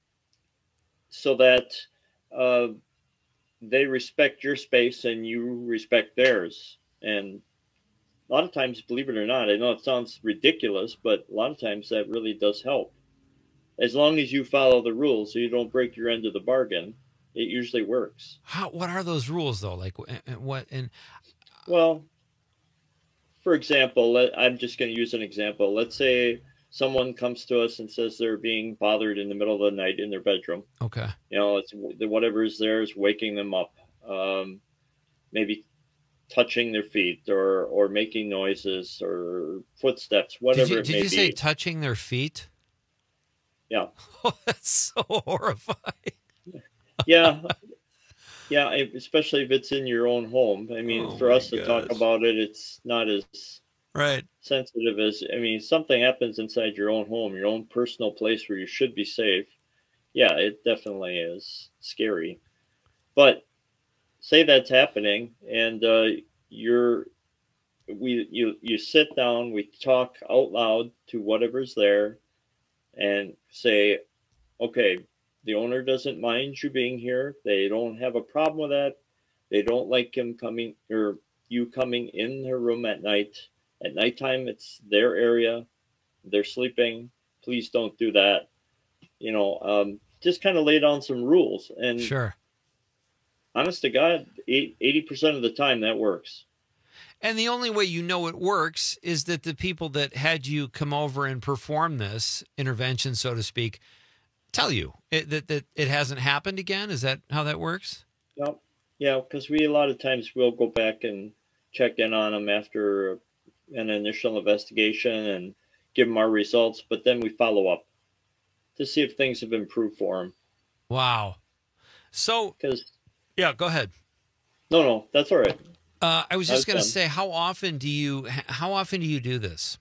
so that uh, they respect your space and you respect theirs. And a lot of times, believe it or not, I know it sounds ridiculous, but a lot of times that really does help. As long as you follow the rules so you don't break your end of the bargain, it usually works.
How? What are those rules though? Like what? And
well, for example, let, I'm just going to use an example. Let's say someone comes to us and says they're being bothered in the middle of the night in their bedroom.
Okay.
You know, it's whatever is there is waking them up. Um, maybe touching their feet or or making noises or footsteps, whatever
did you,
it
did
may
you
be.
say touching their feet?
Yeah.
Oh, that's so horrifying.
Yeah. Yeah, especially if it's in your own home. I mean,
Oh
for
my
us to talk
gosh.
about it, it's not as
Right.
sensitive as, I mean, something happens inside your own home, your own personal place where you should be safe. Yeah, it definitely is scary. But say that's happening and uh, you're, we, you, you sit down, we talk out loud to whatever's there and say, okay, the owner doesn't mind you being here. They don't have a problem with that. They don't like him coming or you coming in their room at night. At nighttime, it's their area. They're sleeping. Please don't do that. You know, um, just kind of lay down some rules. And
Sure.
honest to God, eighty percent of the time that works.
And the only way you know it works is that the people that had you come over and perform this intervention, so to speak, tell you it, that, that it hasn't happened again. Is that how that works?
Yep. Yeah, because we a lot of times we'll go back and check in on them after an initial investigation and give them our results, but then we follow up to see if things have improved for them.
Wow. So,
because
yeah, go ahead.
No, no, that's all right.
Uh, I was just going to
done.
say, how often do you how often do you do this?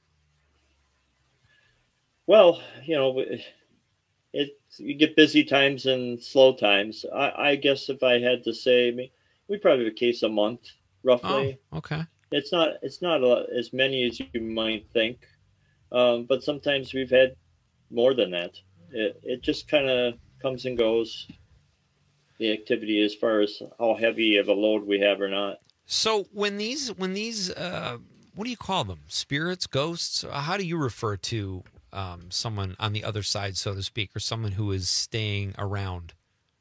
Well, you know, it you get busy times and slow times. I, I guess if I had to say, we probably have a case a month, roughly.
Oh, okay.
It's not it's not a, as many as you might think, um, but sometimes we've had more than that. It it just kind of comes and goes. The activity as far as how heavy of a load we have or not.
So when these when these uh, what do you call them? Spirits, ghosts? How do you refer to um, someone on the other side, so to speak, or someone who is staying around?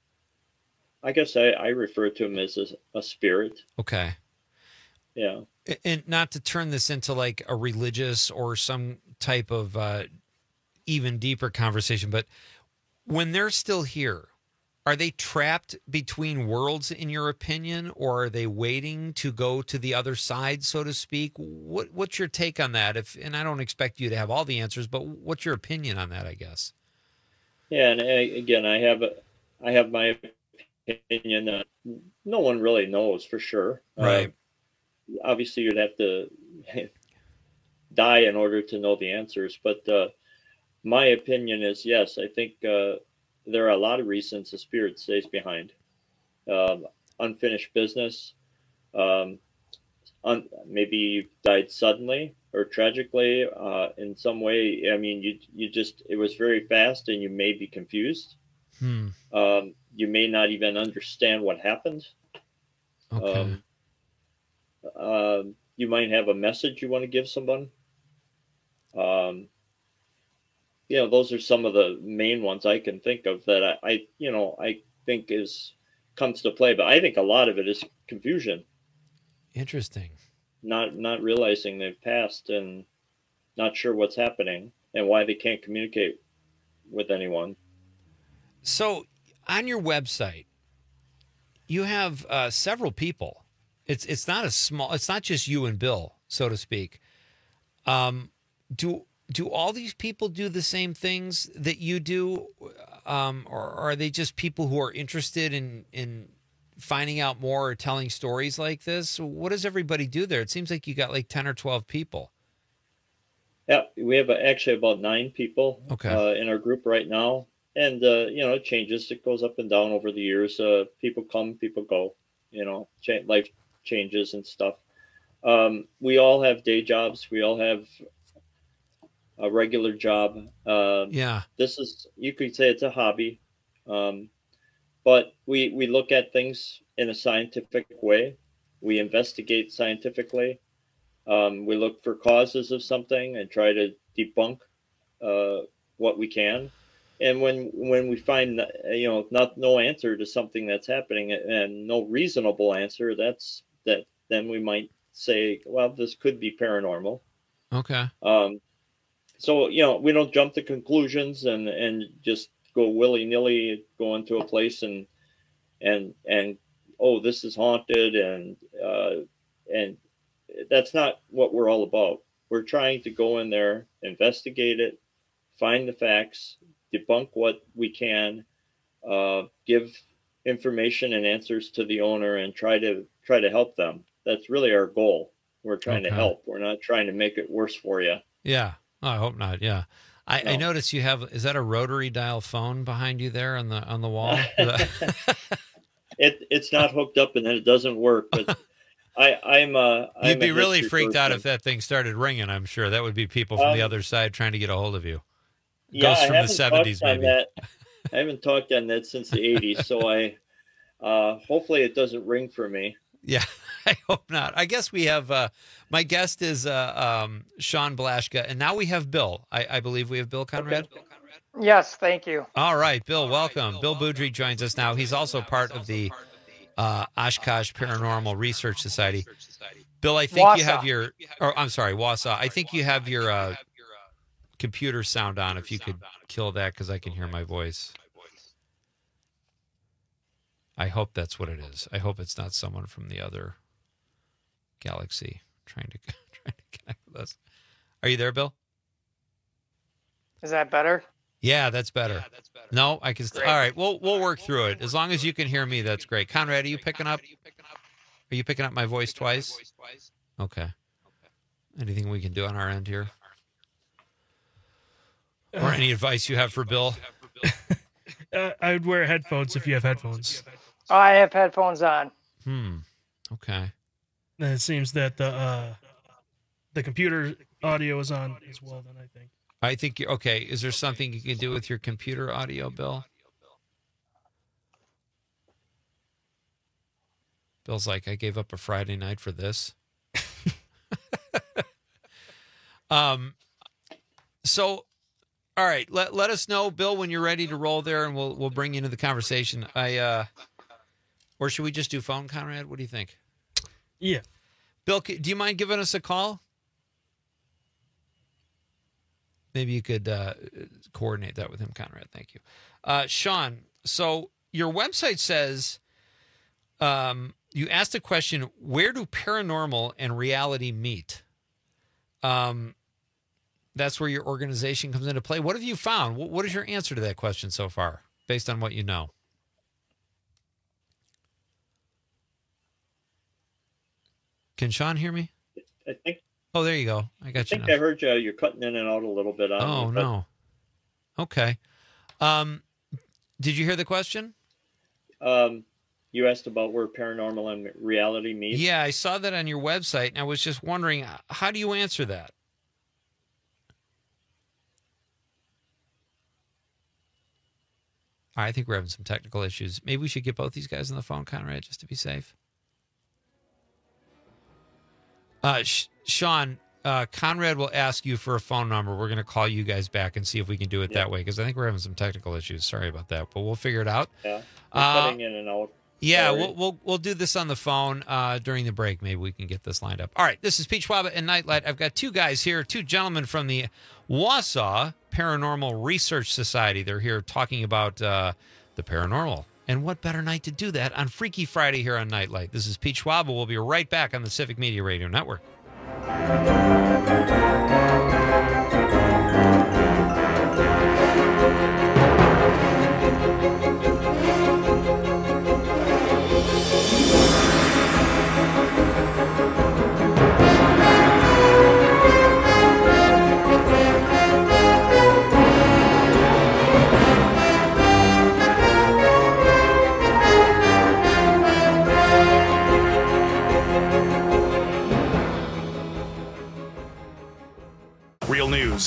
I guess I, I refer to him as a, a spirit.
Okay.
Yeah.
And not to turn this into like a religious or some type of uh, even deeper conversation, but when they're still here, are they trapped between worlds, in your opinion, or are they waiting to go to the other side, so to speak? What What's your take on that? If and I don't expect you to have all the answers, but what's your opinion on that, I guess?
Yeah, and I, again, I have a, I have my opinion that no one really knows for sure.
Right.
Uh, obviously, you'd have to die in order to know the answers, but uh, my opinion is yes. I think. Uh, There are a lot of reasons the spirit stays behind. Um, unfinished business, um, un- maybe you died suddenly or tragically uh, in some way. I mean, you you just it was very fast, and you may be confused.
Hmm.
Um, you may not even understand what happened.
Okay.
Um, uh, you might have a message you want to give someone. Um, You know, those are some of the main ones I can think of that I, I, you know, I think is comes to play. But I think a lot of it is confusion.
Interesting.
Not not realizing they've passed and not sure what's happening and why they can't communicate with anyone.
So on your website, you have uh, several people. It's it's not a small. It's not just you and Bill, so to speak. Um, do. Do all these people do the same things that you do, um, or are they just people who are interested in, in finding out more or telling stories like this? What does everybody do there? It seems like you got like ten or twelve people.
Yeah, we have actually about nine people
okay.
uh, in our group right now. And, uh, you know, it changes. It goes up and down over the years. Uh, people come, people go, you know, cha- life changes and stuff. Um, we all have day jobs. We all have a regular job. Uh,
yeah.
This is, you could say it's a hobby. Um, but we, we look at things in a scientific way. We investigate scientifically. Um, we look for causes of something and try to debunk uh, what we can. And when when we find, you know, not no answer to something that's happening and no reasonable answer, that's that then we might say, well, this could be paranormal.
Okay.
Um, so, you know, we don't jump to conclusions and, and just go willy-nilly, go into a place and, and, and, oh, this is haunted. And, uh, and that's not what we're all about. We're trying to go in there, investigate it, find the facts, debunk what we can, uh, give information and answers to the owner, and try to try to help them. That's really our goal. We're trying
okay.
to help. We're not trying to make it worse for you.
Yeah. Oh, I hope not. Yeah. I, no. I notice you have, is that a rotary dial phone behind you there on the on the wall?
it it's not hooked up and then it doesn't work, but I, I'm uh
You'd
I'm
be really freaked
person.
out if that thing started ringing, I'm sure. That would be people from
um,
the other side trying to get a hold of you.
Yeah,
Ghosts
I
from
haven't
the seventies,
talked on
maybe.
that. I haven't talked on that since the eighties, so I uh, hopefully it doesn't ring for me.
Yeah, I hope not. I guess we have uh, my guest is uh, um, Sean Blaschka, and now we have Bill. I, I believe we have Bill Conrad.
Okay.
Yes, thank you.
All right, Bill, welcome. Bill Boudry joins us now. He's also part of the uh, Oshkosh Paranormal Research Society. Bill, I think you have your. Or I'm sorry, Wausau. I think you have your. Uh, computer sound on, if you could kill that, because I can hear my voice. I hope that's what it is. I hope it's not someone from the other galaxy trying to trying to connect with us. Are you there, Bill?
Is that better?
Yeah, that's better. Yeah, that's better. No, I can. St- all right, we'll we'll work through it. As long as you can hear me, that's great. Conrad, are you picking up? Are you picking up my voice twice? Okay. Anything we can do on our end here? Or any advice you have for Bill?
uh, I would wear headphones if you have headphones.
Oh, I have headphones on.
Hmm. Okay.
And it seems that the uh, the computer audio is on as well. Then I think.
I think you're okay. Is there something you can do with your computer audio, Bill? Bill's like, I gave up a Friday night for this. um. So. All right, let let us know, Bill, when you're ready to roll there, and we'll we'll bring you into the conversation. I uh, or should we just do phone, Conrad? What do you think?
Yeah,
Bill, do you mind giving us a call? Maybe you could uh, coordinate that with him, Conrad. Thank you, uh, Sean. So your website says um, you asked a question: where do paranormal and reality meet? Um. That's where your organization comes into play. What have you found? What is your answer to that question so far, based on what you know? Can Sean hear me?
I think.
Oh, there you go. I got
I
you.
think
now.
I heard you. You're cutting in and out a little bit. On
oh
me, but...
no. Okay. Um, did you hear the question?
Um, you asked about where paranormal and reality meet.
Yeah, I saw that on your website, and I was just wondering, how do you answer that? I think we're having some technical issues. Maybe we should get both these guys on the phone, Conrad, just to be safe. Uh, Sh- Sean, uh, Conrad will ask you for a phone number. We're going to call you guys back and see if we can do it yeah. that way, because I think we're having some technical issues. Sorry about that, but we'll figure it out.
Yeah,
uh,
cutting in and out.
Yeah, we'll, we'll we'll do this on the phone uh, during the break. Maybe we can get this lined up. All right, this is Pete Schwab and Nightlight. I've got two guys here, two gentlemen from the Wausau Paranormal Research Society. They're here talking about uh, the paranormal. And what better night to do that on Freaky Friday here on Nightlight? This is Pete Schwab. We'll be right back on the Civic Media Radio Network.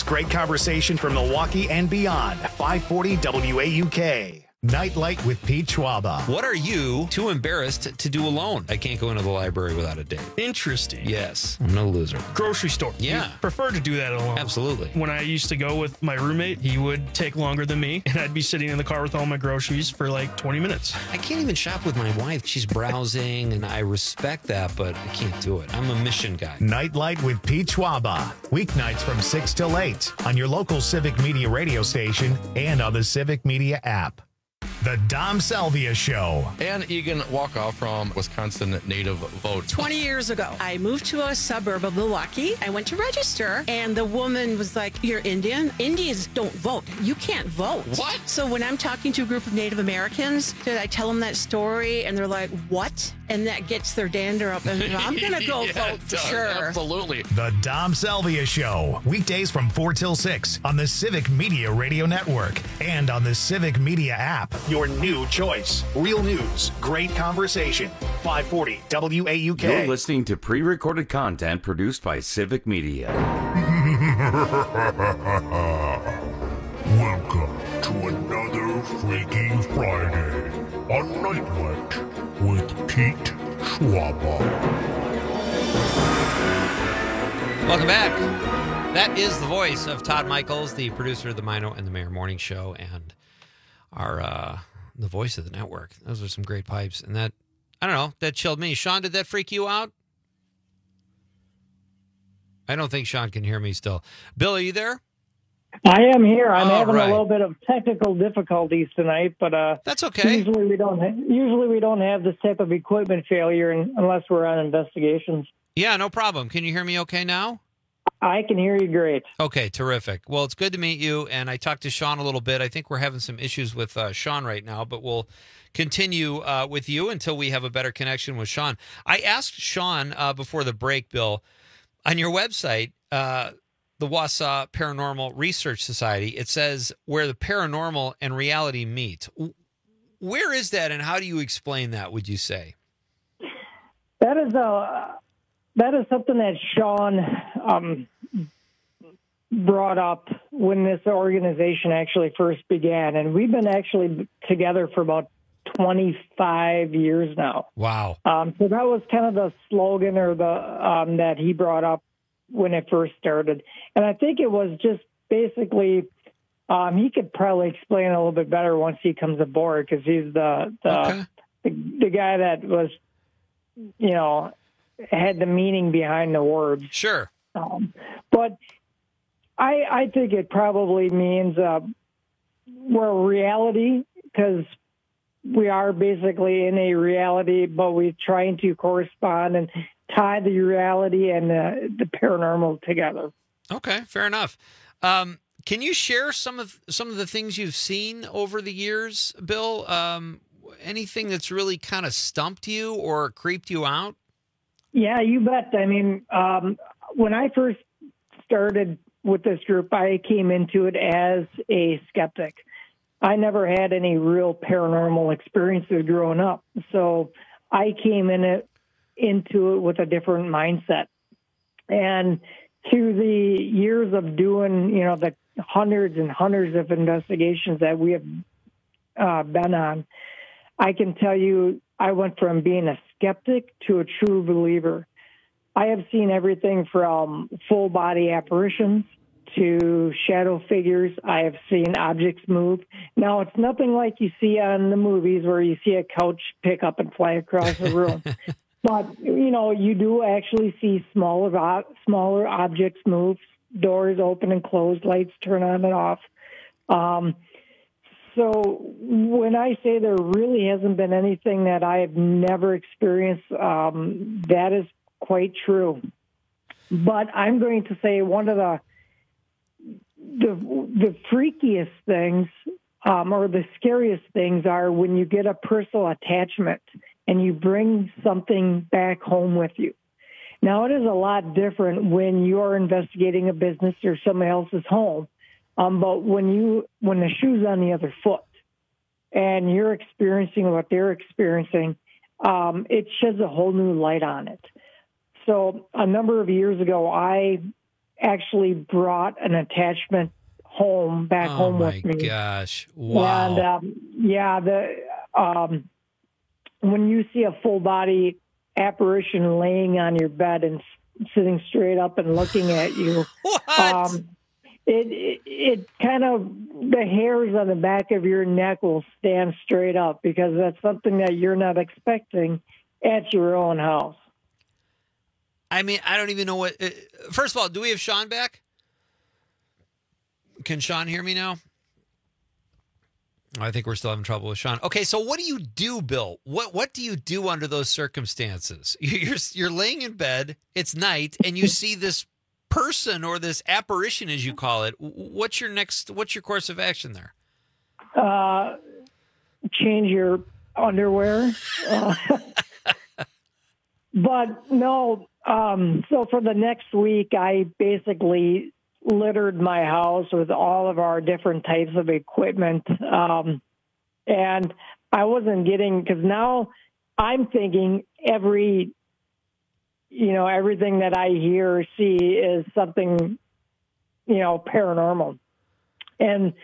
great conversation from Milwaukee and beyond. five forty W A U K. Nightlight with Pete Schwaba.
What are you too embarrassed to do alone? I can't go into the library without a date.
Interesting.
Yes. I'm no loser.
Grocery store.
Yeah.
We prefer to do that alone.
Absolutely.
When I used to go with my roommate, he would take longer than me, and I'd be sitting in the car with all my groceries for like twenty minutes.
I can't even shop with my wife. She's browsing, and I respect that, but I can't do it. I'm a mission guy.
Nightlight with Pete Schwaba. Weeknights from six till eight on your local Civic Media radio station and on the Civic Media app. The Dom Salvia Show.
Ann Egan Walkoff from Wisconsin Native Vote.
twenty years ago, I moved to a suburb of Milwaukee. I went to register, and the woman was like, "You're Indian? Indians don't vote. You can't vote."
What?
So when I'm talking to a group of Native Americans, did I tell them that story, and they're like, "What?" And that gets their dander up, and I'm going to go
Yeah,
vote for
it does.
sure.
Absolutely.
The Dom Salvia Show. Weekdays from four till six on the Civic Media Radio Network and on the Civic Media app. Your new choice. Real news. Great conversation. five forty W A U K.
You're listening to pre-recorded content produced by Civic Media.
Welcome to another Freaky Friday on Nightlight with Pete Schwaba.
Welcome back. That is the voice of Todd Michaels, the producer of the Mino and the Mayor Morning Show, and our uh, the voice of the network. Those are some great pipes, and that I don't know that chilled me. Sean, did that freak you out? I don't think Sean can hear me still. Bill, are you there?
I am here. I'm
All
having
right.
a little bit of technical difficulties tonight, but uh,
that's okay.
Usually we don't. Ha- usually we don't have this type of equipment failure in- unless we're on investigations.
Yeah, no problem. Can you hear me okay now?
I can hear you great.
Okay, terrific. Well, it's good to meet you. And I talked to Sean a little bit. I think we're having some issues with uh, Sean right now, but we'll continue uh, with you until we have a better connection with Sean. I asked Sean uh, before the break, Bill, on your website, uh, the Wausau Paranormal Research Society, it says where the paranormal and reality meet. Where is that, and how do you explain that, would you say?
That is a that is something that Sean um, brought up when this organization actually first began, and we've been actually together for about twenty-five years now.
Wow.
Um, so that was kind of the slogan or the um, that he brought up when it first started. And I think it was just basically, um, he could probably explain a little bit better once he comes aboard, because he's the the,
okay.
the the guy that was, you know, had the meaning behind the words.
Sure.
Um, but I I think it probably means uh, we're a reality, because we are basically in a reality, but we're trying to correspond and tie the reality and the, the paranormal together.
Okay, fair enough. Um, can you share some of some of the things you've seen over the years, Bill? Um, anything that's really kind of stumped you or creeped you out?
Yeah, you bet. I mean, um, when I first started with this group, I came into it as a skeptic. I never had any real paranormal experiences growing up, so I came in it into it with a different mindset. And through the years of doing, you know, the hundreds and hundreds of investigations that we have uh, been on, I can tell you I went from being a skeptic to a true believer. I have seen everything from full body apparitions to shadow figures. I have seen objects move. Now, it's nothing like you see on the movies where you see a couch pick up and fly across the room. But, you know, you do actually see smaller smaller objects move, doors open and close, lights turn on and off. Um, so when I say there really hasn't been anything that I have never experienced, um, that is quite true. But I'm going to say one of the the, the freakiest things um, or the scariest things are when you get a personal attachment and you bring something back home with you. Now, it is a lot different when you're investigating a business or somebody else's home, um, but when you when the shoe's on the other foot and you're experiencing what they're experiencing, um, it sheds a whole new light on it. So a number of years ago, I actually brought an attachment home back
oh
home
my
with me.
gosh! Wow.
And um, yeah, the um, when you see a full body apparition laying on your bed and s- sitting straight up and looking at you,
what?
Um, it, it it kind of the hairs on the back of your neck will stand straight up because that's something that you're not expecting at your own house.
I mean, I don't even know what. Uh, first of all, do we have Sean back? Can Sean hear me now? I think we're still having trouble with Sean. Okay, so what do you do, Bill? What what do you do under those circumstances? You're you're laying in bed. It's night, and you see this person or this apparition, as you call it. What's your next? What's your course of action there?
Uh, change your underwear. Uh, but no. Um, so for the next week, I basically littered my house with all of our different types of equipment. Um, and I wasn't getting, because now I'm thinking every, you know, everything that I hear or see is something, you know, paranormal. And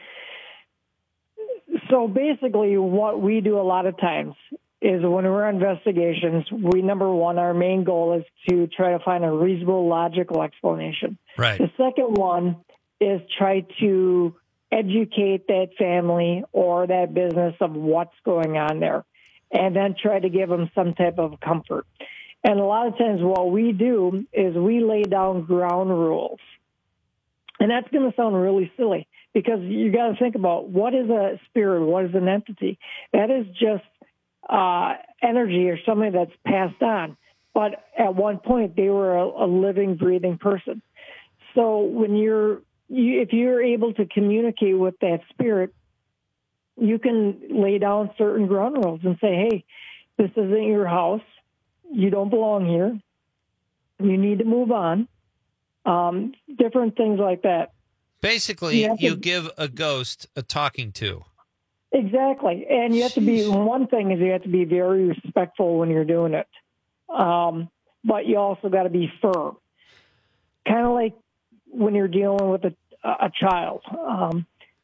so basically what we do a lot of times is when we're on investigations, we, number one, our main goal is to try to find a reasonable, logical explanation.
Right.
The second one is try to educate that family or that business of what's going on there, and then try to give them some type of comfort. And a lot of times what we do is we lay down ground rules. And that's going to sound really silly because you got to think about what is a spirit, what is an entity. That is just uh, energy or something that's passed on. But at one point, they were a, a living, breathing person. So when you're, you, if you're able to communicate with that spirit, you can lay down certain ground rules and say, hey, this isn't your house. You don't belong here. You need to move on. Um, different things like that.
Basically,
you,
you
to,
give a ghost a talking to.
Exactly. And you have to be, one thing is you have to be very respectful when you're doing it. Um, but you also got to be firm. Kind of like when you're dealing with a, a child. Um,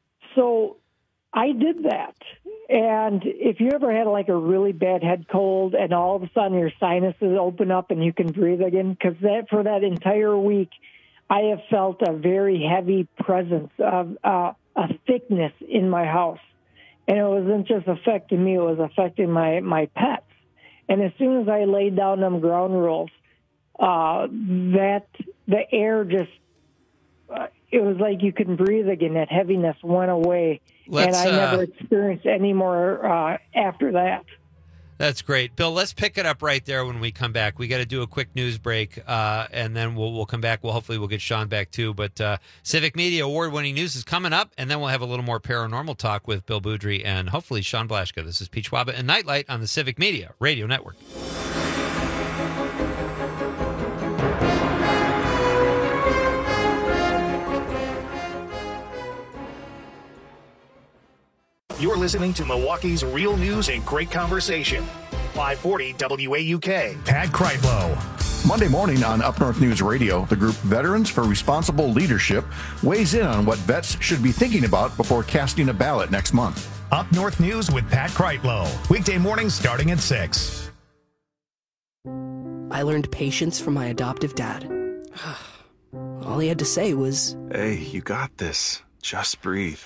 so I did that. And if you ever had like a really bad head cold and all of a sudden your sinuses open up and you can breathe again, because that for that entire week, I have felt a very heavy presence of uh, a thickness in my house. And it wasn't just affecting me, it was affecting my, my pets. And as soon as I laid down them ground rules, uh, that the air just, uh, it was like you couldn't breathe again. That heaviness went away.
Let's,
and I
uh,
never experienced any more uh, after that.
That's great. Bill, let's pick it up right there when we come back. We got to do a quick news break, uh, and then we'll we'll come back. We'll hopefully we'll get Sean back too. But uh, Civic Media award-winning news is coming up, and then we'll have a little more paranormal talk with Bill Boudry and hopefully Sean Blaschka. This is Pete Schwaba and Nightlight on the Civic Media Radio Network.
You're listening to Milwaukee's Real News and Great Conversation. five forty W A U K. Pat Kreitlow.
Monday morning on Up North News Radio, the group Veterans for Responsible Leadership weighs in on what vets should be thinking about before casting a ballot next month.
Up North News with Pat Kreitlow. Weekday mornings starting at six.
I learned patience from my adoptive dad. All he had to say was,
"Hey, you got this. Just breathe."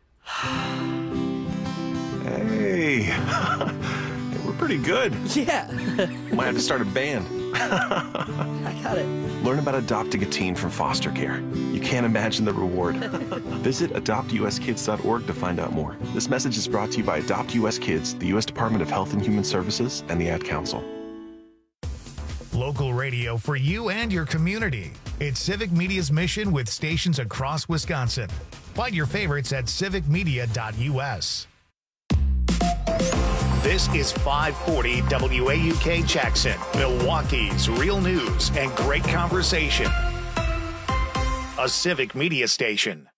Hey, we're pretty good.
Yeah.
Might have to start a band.
I got it.
Learn about adopting a teen from foster care. You can't imagine the reward. Visit adopt u s kids dot org to find out more. This message is brought to you by Adopt U S Kids, the U S Department of Health and Human Services, and the Ad Council.
Local radio for you and your community. It's Civic Media's mission with stations across Wisconsin. Find your favorites at civic media dot u s. This is five forty W A U K Jackson, Milwaukee's Real News and Great Conversation. A Civic Media station.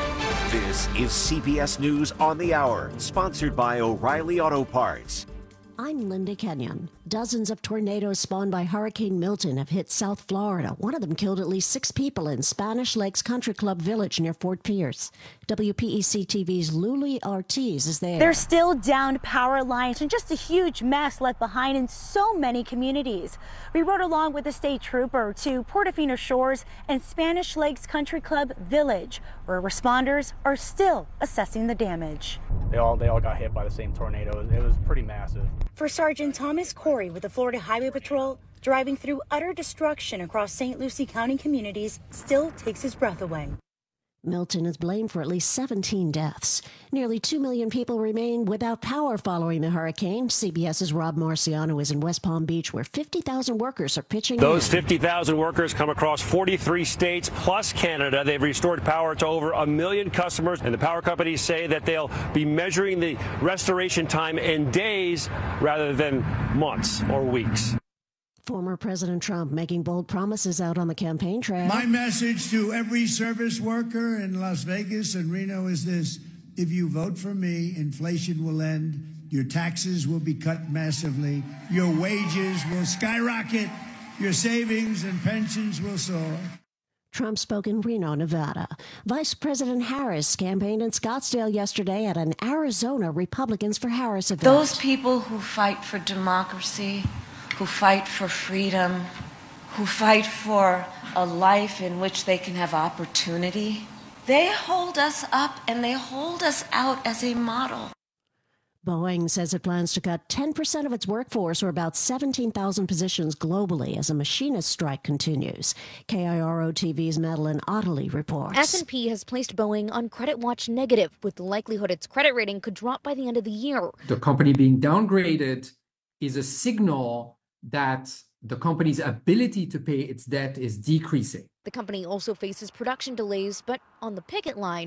This is C B S News on the Hour, sponsored by O'Reilly Auto Parts. I'm Linda Kenyon. Dozens of tornadoes spawned by Hurricane Milton have hit South Florida. One of them killed at least six people in Spanish Lakes Country Club Village near Fort Pierce. W P E C T V's Luli Ortiz is there.
There's still downed power lines and just a huge mess left behind in so many communities. We rode along with a state trooper to Portofino Shores and Spanish Lakes Country Club Village, where responders are still assessing the damage.
They all they all got hit by the same tornado. It was pretty massive.
For Sergeant Thomas Corey with the Florida Highway Patrol, driving through utter destruction across Saint Lucie County communities still takes his breath away.
Milton is blamed for at least seventeen deaths. Nearly two million people remain without power following the hurricane. CBS's Rob Marciano is in West Palm Beach, where fifty thousand workers are pitching
Those
in.
fifty thousand workers come across forty-three states plus Canada. They've restored power to over a million customers, and the power companies say that they'll be measuring the restoration time in days rather than months or weeks.
Former President Trump making bold promises out on the campaign trail.
My message to every service worker in Las Vegas and Reno is this: if you vote for me, inflation will end, your taxes will be cut massively, your wages will skyrocket, your savings and pensions will soar.
Trump spoke in Reno, Nevada. Vice President Harris campaigned in Scottsdale yesterday at an Arizona Republicans for Harris event.
Those people who fight for democracy, who fight for freedom, who fight for a life in which they can have opportunity, they hold us up and they hold us out as a model.
Boeing says it plans to cut ten percent of its workforce, or about seventeen thousand positions globally, as a machinist strike continues. K I R O T V's Madeline Ottley reports.
S and P has placed Boeing on credit watch negative, with the likelihood its credit rating could drop by the end of the year.
The company being downgraded is a signal that the company's ability to pay its debt is decreasing.
The company also faces production delays, but on the picket line,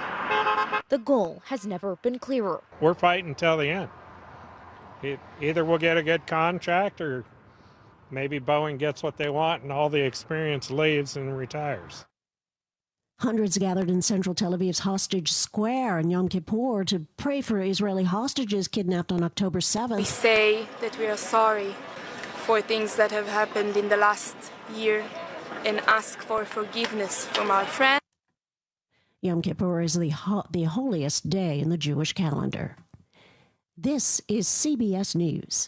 the goal has never been clearer.
We're fighting until the end. It, either we'll get a good contract, or maybe Boeing gets what they want and all the experience leaves and retires.
Hundreds gathered in central Tel Aviv's Hostage Square on Yom Kippur to pray for Israeli hostages kidnapped on October seventh.
We say that we are sorry for things that have happened in the last year and ask for forgiveness from our friends.
Yom Kippur is the, ho- the holiest day in the Jewish calendar. This is C B S News.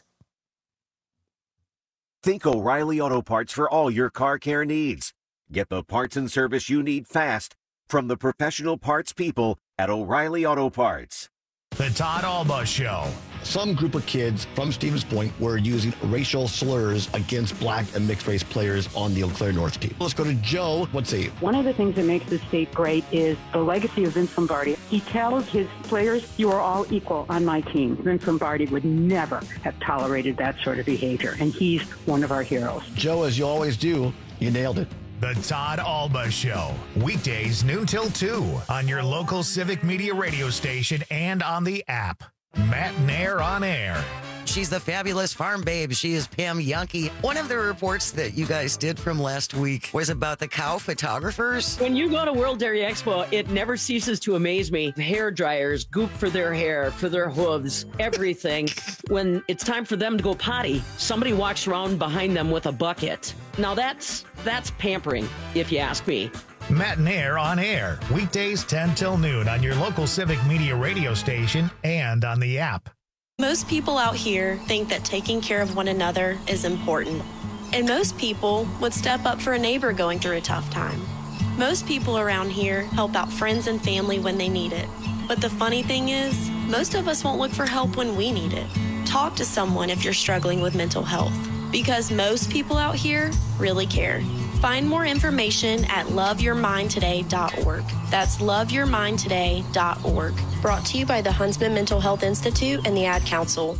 Think O'Reilly Auto Parts for all your car care needs. Get the parts and service you need fast from the professional parts people at O'Reilly Auto Parts.
The Todd Alba Show.
Some group of kids from Stevens Point were using racial slurs against black and mixed race players on the Eau Claire North team. Let's go to Joe. What's he?
One of the things that makes this state great is the legacy of Vince Lombardi. He tells his players, you are all equal on my team. Vince Lombardi would never have tolerated that sort of behavior, and he's one of our heroes.
Joe, as you always do, you nailed it.
The Todd Alba Show. Weekdays noon till two on your local Civic Media radio station and on the app. Matt Nair on air.
She's the fabulous farm babe. She is Pam Yankee. One of the reports that you guys did from last week was about the cow photographers.
When you go to World Dairy Expo, it never ceases to amaze me. Hair dryers, goop for their hair, for their hooves, everything. When it's time for them to go potty, somebody walks around behind them with a bucket. Now that's that's pampering, if you ask me.
Matt Nair on air. Weekdays ten till noon on your local Civic Media radio station and on the app.
Most people out here think that taking care of one another is important. And most people would step up for a neighbor going through a tough time. Most people around here help out friends and family when they need it. But the funny thing is, most of us won't look for help when we need it. Talk to someone if you're struggling with mental health, because most people out here really care. Find more information at love your mind today dot org. That's love your mind today dot org. Brought to you by the Huntsman Mental Health Institute and the Ad Council.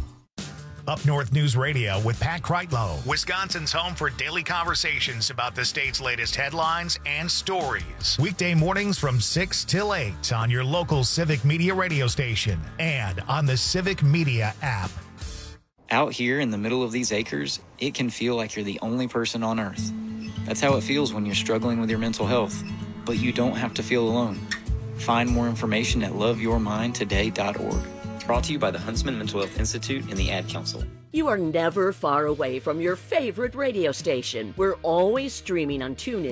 Up North News Radio with Pat Kreitlow, Wisconsin's home for daily conversations about the state's latest headlines and stories. Weekday mornings from six till eight on your local Civic Media radio station and on the Civic Media app.
Out here in the middle of these acres, it can feel like you're the only person on earth. That's how it feels when you're struggling with your mental health. But you don't have to feel alone. Find more information at love your mind today dot org. Brought to you by the Huntsman Mental Health Institute and the Ad Council.
You are never far away from your favorite radio station. We're always streaming on TuneIn.